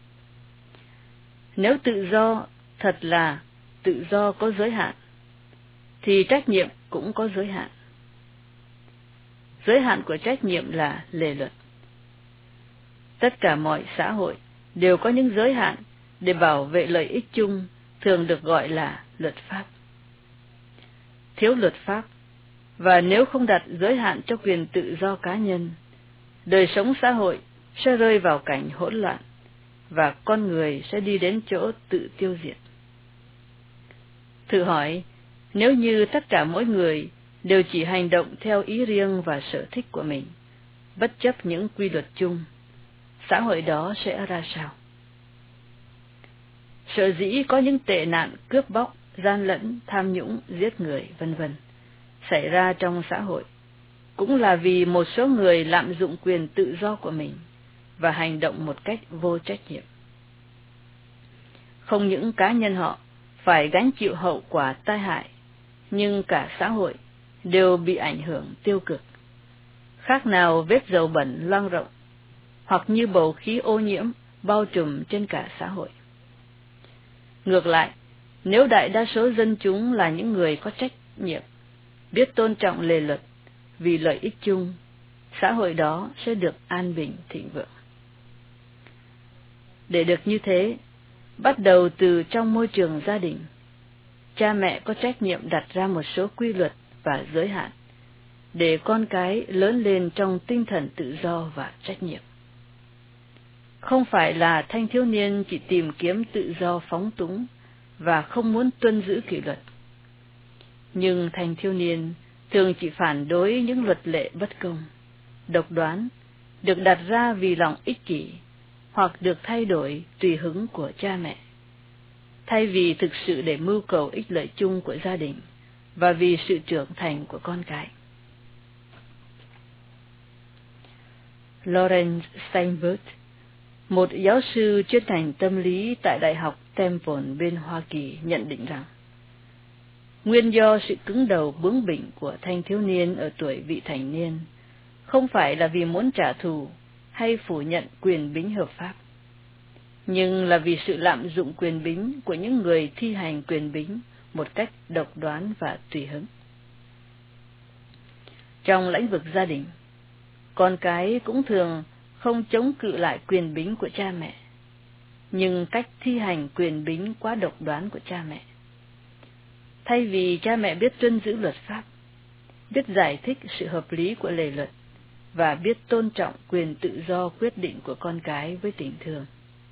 Nếu tự do thật là tự do có giới hạn, thì trách nhiệm cũng có giới hạn. Giới hạn của trách nhiệm là lề luật. Tất cả mọi xã hội đều có những giới hạn để bảo vệ lợi ích chung, thường được gọi là luật pháp. Thiếu luật pháp, và nếu không đặt giới hạn cho quyền tự do cá nhân, đời sống xã hội sẽ rơi vào cảnh hỗn loạn, và con người sẽ đi đến chỗ tự tiêu diệt. Thử hỏi, nếu như tất cả mỗi người đều chỉ hành động theo ý riêng và sở thích của mình, bất chấp những quy luật chung, xã hội đó sẽ ra sao? Sở dĩ có những tệ nạn cướp bóc, gian lận, tham nhũng, giết người, vân vân xảy ra trong xã hội, cũng là vì một số người lạm dụng quyền tự do của mình và hành động một cách vô trách nhiệm. Không những cá nhân họ phải gánh chịu hậu quả tai hại, nhưng cả xã hội đều bị ảnh hưởng tiêu cực, khác nào vết dầu bẩn loang rộng, hoặc như bầu khí ô nhiễm bao trùm trên cả xã hội. Ngược lại, nếu đại đa số dân chúng là những người có trách nhiệm, biết tôn trọng lề luật vì lợi ích chung, xã hội đó sẽ được an bình thịnh vượng. Để được như thế, bắt đầu từ trong môi trường gia đình, cha mẹ có trách nhiệm đặt ra một số quy luật và giới hạn, để con cái lớn lên trong tinh thần tự do và trách nhiệm. Không phải là thanh thiếu niên chỉ tìm kiếm tự do phóng túng và không muốn tuân giữ kỷ luật, nhưng thanh thiếu niên thường chỉ phản đối những luật lệ bất công, độc đoán, được đặt ra vì lòng ích kỷ, hoặc được thay đổi tùy hứng của cha mẹ, thay vì thực sự để mưu cầu ích lợi chung của gia đình và vì sự trưởng thành của con cái. Lawrence Steinberg, một giáo sư chuyên ngành tâm lý tại Đại học Temple bên Hoa Kỳ, nhận định rằng nguyên do sự cứng đầu bướng bỉnh của thanh thiếu niên ở tuổi vị thành niên không phải là vì muốn trả thù hay phủ nhận quyền bính hợp pháp, nhưng là vì sự lạm dụng quyền bính của những người thi hành quyền bính một cách độc đoán và tùy hứng. Trong lĩnh vực gia đình, con cái cũng thường không chống cự lại quyền bính của cha mẹ, nhưng cách thi hành quyền bính quá độc đoán của cha mẹ. Thay vì cha mẹ biết tuân giữ luật pháp, biết giải thích sự hợp lý của lề luật và biết tôn trọng quyền tự do quyết định của con cái với tình thương.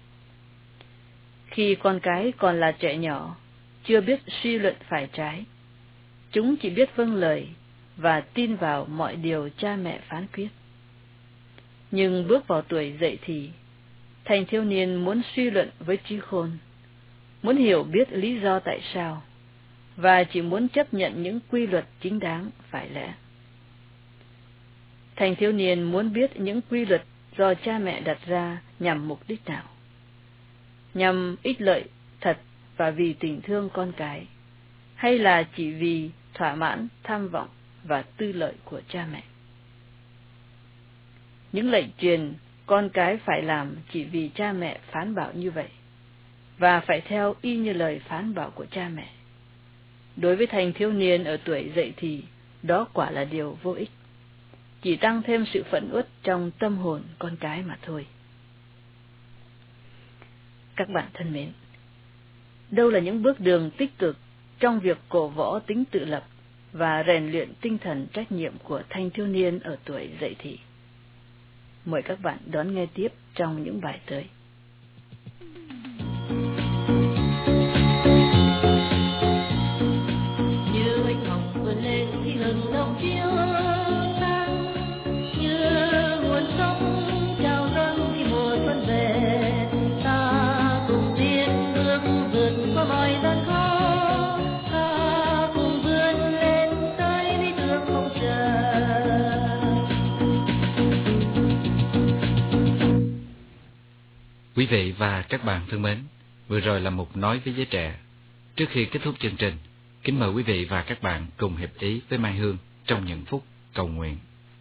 Khi con cái còn là trẻ nhỏ, chưa biết suy luận phải trái, chúng chỉ biết vâng lời và tin vào mọi điều cha mẹ phán quyết. Nhưng bước vào tuổi dậy thì, thanh thiếu niên muốn suy luận với trí khôn, muốn hiểu biết lý do tại sao, và chỉ muốn chấp nhận những quy luật chính đáng phải lẽ. Thanh thiếu niên muốn biết những quy luật do cha mẹ đặt ra nhằm mục đích nào, nhằm ích lợi thật và vì tình thương con cái, hay là chỉ vì thỏa mãn tham vọng và tư lợi của cha mẹ. Những lệnh truyền con cái phải làm chỉ vì cha mẹ phán bảo như vậy, và phải theo y như lời phán bảo của cha mẹ. Đối với thanh thiếu niên ở tuổi dậy thì, đó quả là điều vô ích, chỉ tăng thêm sự phẫn uất trong tâm hồn con cái mà thôi. Các bạn thân mến, đâu là những bước đường tích cực trong việc cổ võ tính tự lập và rèn luyện tinh thần trách nhiệm của thanh thiếu niên ở tuổi dậy thì? Mời các bạn đón nghe tiếp trong những bài tới. Như ánh hồng vươn lên khi hừng đông chiếu sáng, như nguồn sông trào dâng khi mùa xuân về, ta cùng tiến bước vượt qua mọi gian khó, ta cùng vươn lên tới lý tưởng không chờ. Quý vị và các bạn thân mến, vừa rồi là một nói với giới trẻ. Trước khi kết thúc chương trình, kính mời quý vị và các bạn cùng hiệp ý với Mai Hương trong những phút cầu nguyện.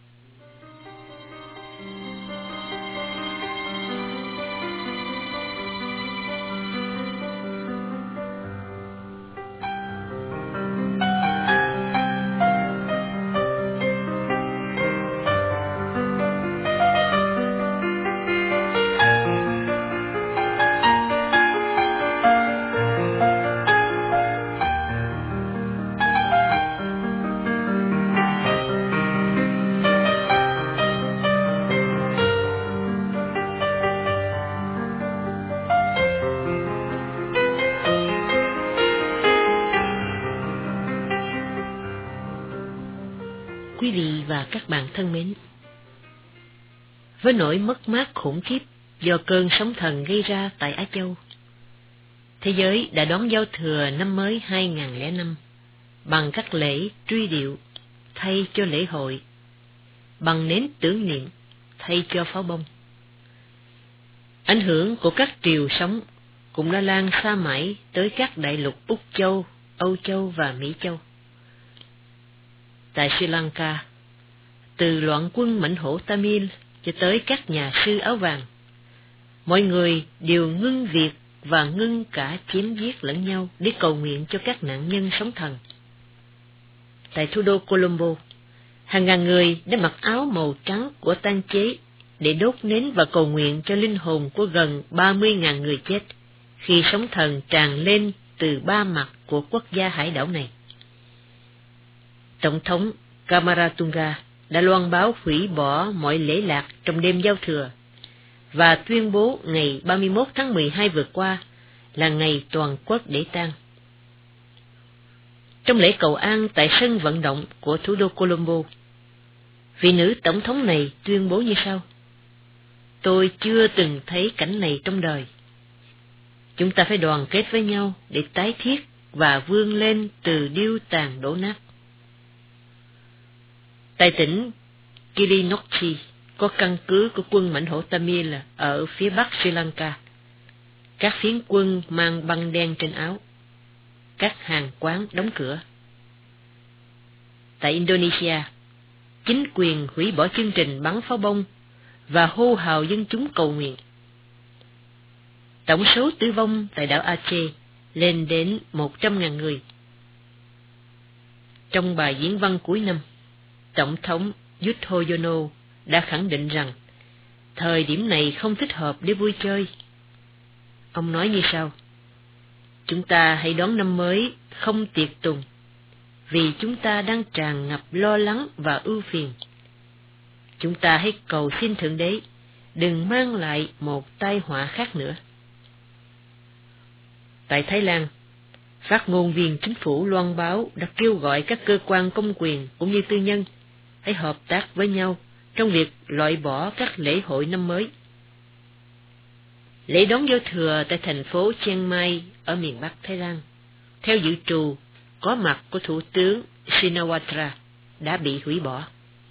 Quý vị và các bạn thân mến, với nỗi mất mát khủng khiếp do cơn sóng thần gây ra tại Á Châu, thế giới đã đón giao thừa năm mới hai nghìn lẻ năm bằng các lễ truy điệu thay cho lễ hội, bằng nến tưởng niệm thay cho pháo bông. Ảnh hưởng của các triều sóng cũng đã lan xa mãi tới các đại lục Úc Châu, Âu Châu và Mỹ Châu. Tại Sri Lanka, từ loạn quân mãnh hổ Tamil cho tới các nhà sư áo vàng, mọi người đều ngưng việc và ngưng cả chém giết lẫn nhau để cầu nguyện cho các nạn nhân sóng thần. Tại thủ đô Colombo, hàng ngàn người đã mặc áo màu trắng của tang chế để đốt nến và cầu nguyện cho linh hồn của gần ba mươi nghìn người chết khi sóng thần tràn lên từ ba mặt của quốc gia hải đảo này. Tổng thống Kamaratunga đã loan báo hủy bỏ mọi lễ lạc trong đêm giao thừa và tuyên bố ngày ba mươi mốt tháng mười hai vừa qua là ngày toàn quốc để tang. Trong lễ cầu an tại sân vận động của thủ đô Colombo, vị nữ tổng thống này tuyên bố như sau: "Tôi chưa từng thấy cảnh này trong đời. Chúng ta phải đoàn kết với nhau để tái thiết và vươn lên từ điêu tàn đổ nát." Tại tỉnh Kilinochchi có căn cứ của quân mãnh hổ Tamil ở phía bắc Sri Lanka. Các phiến quân mang băng đen trên áo. Các hàng quán đóng cửa. Tại Indonesia, chính quyền hủy bỏ chương trình bắn pháo bông và hô hào dân chúng cầu nguyện. Tổng số tử vong tại đảo Aceh lên đến một trăm nghìn người. Trong bài diễn văn cuối năm, Tổng thống Yudhoyono đã khẳng định rằng thời điểm này không thích hợp để vui chơi. Ông nói như sau: chúng ta hãy đón năm mới không tiệc tùng, vì chúng ta đang tràn ngập lo lắng và ưu phiền. Chúng ta hãy cầu xin Thượng Đế đừng mang lại một tai họa khác nữa. Tại Thái Lan, phát ngôn viên chính phủ loan báo đã kêu gọi các cơ quan công quyền cũng như tư nhân hãy hợp tác với nhau trong việc loại bỏ các lễ hội năm mới. Lễ đón giao thừa tại thành phố Chiang Mai ở miền Bắc Thái Lan, theo dự trù có mặt của Thủ tướng Shinawatra, đã bị hủy bỏ.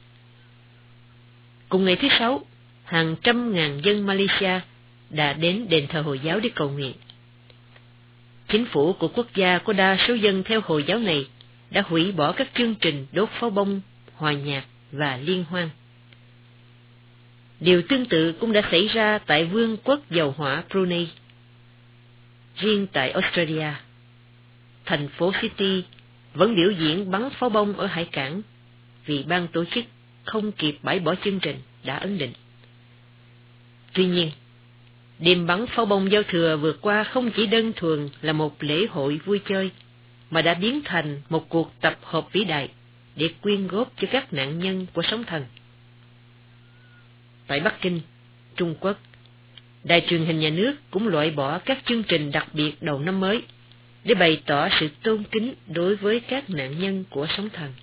Cùng ngày thứ Sáu, hàng trăm ngàn dân Malaysia đã đến đền thờ Hồi giáo để cầu nguyện. Chính phủ của quốc gia có đa số dân theo Hồi giáo này đã hủy bỏ các chương trình đốt pháo bông, hòa nhạc và liên hoan. Điều tương tự cũng đã xảy ra tại Vương quốc Dầu hỏa Brunei. Riêng tại Australia, thành phố Sydney vẫn biểu diễn bắn pháo bông ở hải cảng vì ban tổ chức không kịp bãi bỏ chương trình đã ấn định. Tuy nhiên, đêm bắn pháo bông giao thừa vừa qua không chỉ đơn thuần là một lễ hội vui chơi, mà đã biến thành một cuộc tập hợp vĩ đại để quyên góp cho các nạn nhân của sóng thần. Tại Bắc Kinh, Trung Quốc, đài truyền hình nhà nước cũng loại bỏ các chương trình đặc biệt đầu năm mới để bày tỏ sự tôn kính đối với các nạn nhân của sóng thần.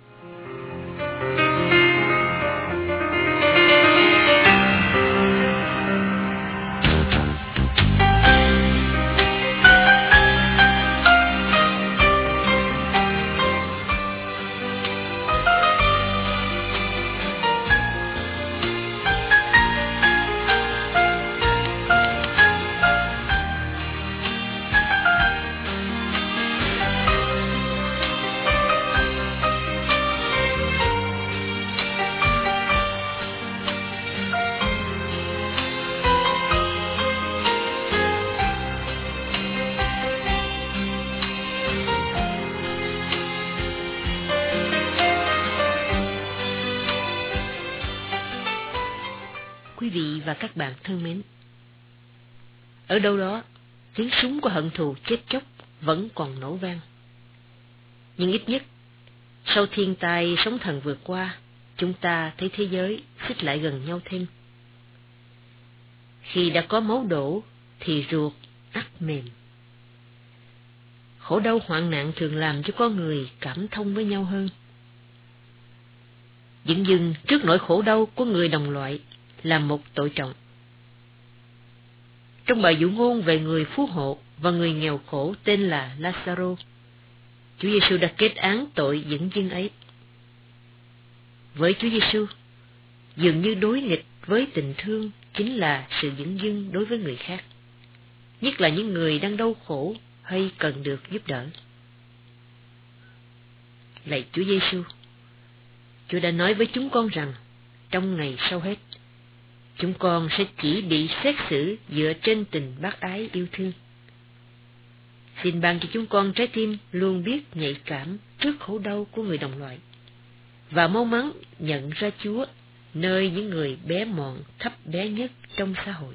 Quý vị và các bạn thân mến, ở đâu đó, tiếng súng của hận thù chết chóc vẫn còn nổ vang. Nhưng ít nhất, sau thiên tai sóng thần vừa qua, chúng ta thấy thế giới xích lại gần nhau thêm. Khi đã có máu đổ, thì ruột ắt mềm. Khổ đau hoạn nạn thường làm cho con người cảm thông với nhau hơn. Dửng dưng trước nỗi khổ đau của người đồng loại là một tội trọng. Trong bài dụ ngôn về người phú hộ và người nghèo khổ tên là Lazaro, Chúa Giêsu đã kết án tội dửng dưng ấy. Với Chúa Giêsu, dường như đối nghịch với tình thương chính là sự dửng dưng đối với người khác, nhất là những người đang đau khổ hay cần được giúp đỡ. Lạy Chúa Giêsu, Chúa đã nói với chúng con rằng trong ngày sau hết, chúng con sẽ chỉ bị xét xử dựa trên tình bác ái yêu thương. Xin ban cho chúng con trái tim luôn biết nhạy cảm trước khổ đau của người đồng loại, và mau mắn nhận ra Chúa nơi những người bé mọn thấp bé nhất trong xã hội.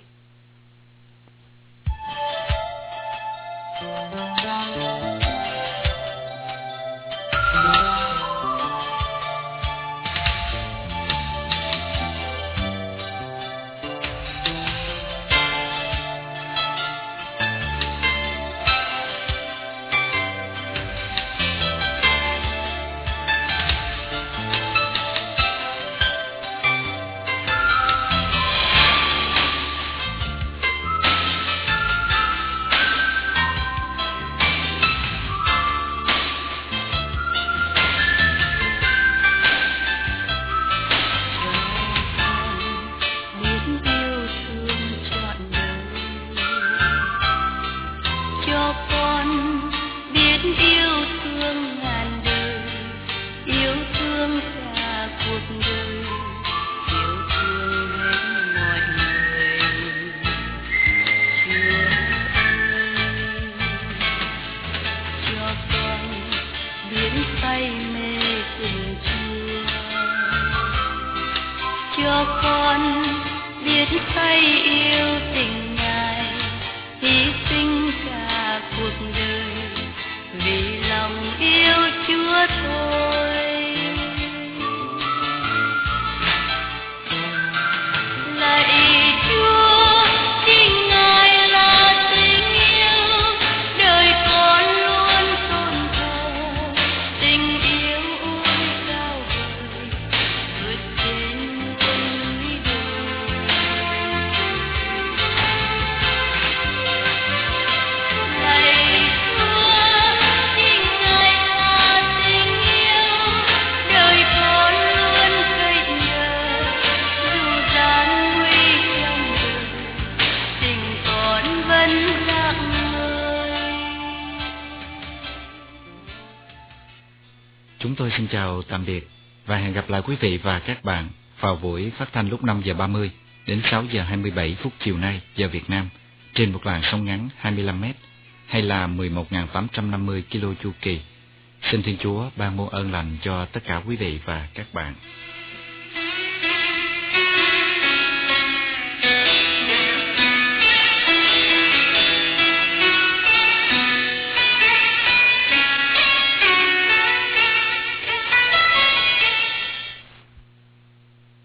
hay yêu tình Ngài, hy sinh cả cuộc đời vì lòng yêu Chúa thôi. Lạy Chúa, chính Ngài là tình yêu, đời con luôn tôn thờ tình yêu ôi cao vời vượt trên muôn núi đồi. Lạy Chúa, chính Ngài là tình yêu, đời con luôn cậy nhờ, dù gian nguy trong đời, tình con vẫn rạng ngời. Chúng tôi xin chào tạm biệt và hẹn gặp lại quý vị và các bạn vào buổi phát thanh lúc năm giờ ba mươi đến sáu giờ hai mươi bảy phút chiều nay giờ Việt Nam trên một làn sóng ngắn hai mươi lăm mét hay là mười một nghìn tám trăm năm mươi ki lô chu kỳ. Xin Thiên Chúa ban muôn ơn lành cho tất cả quý vị và các bạn.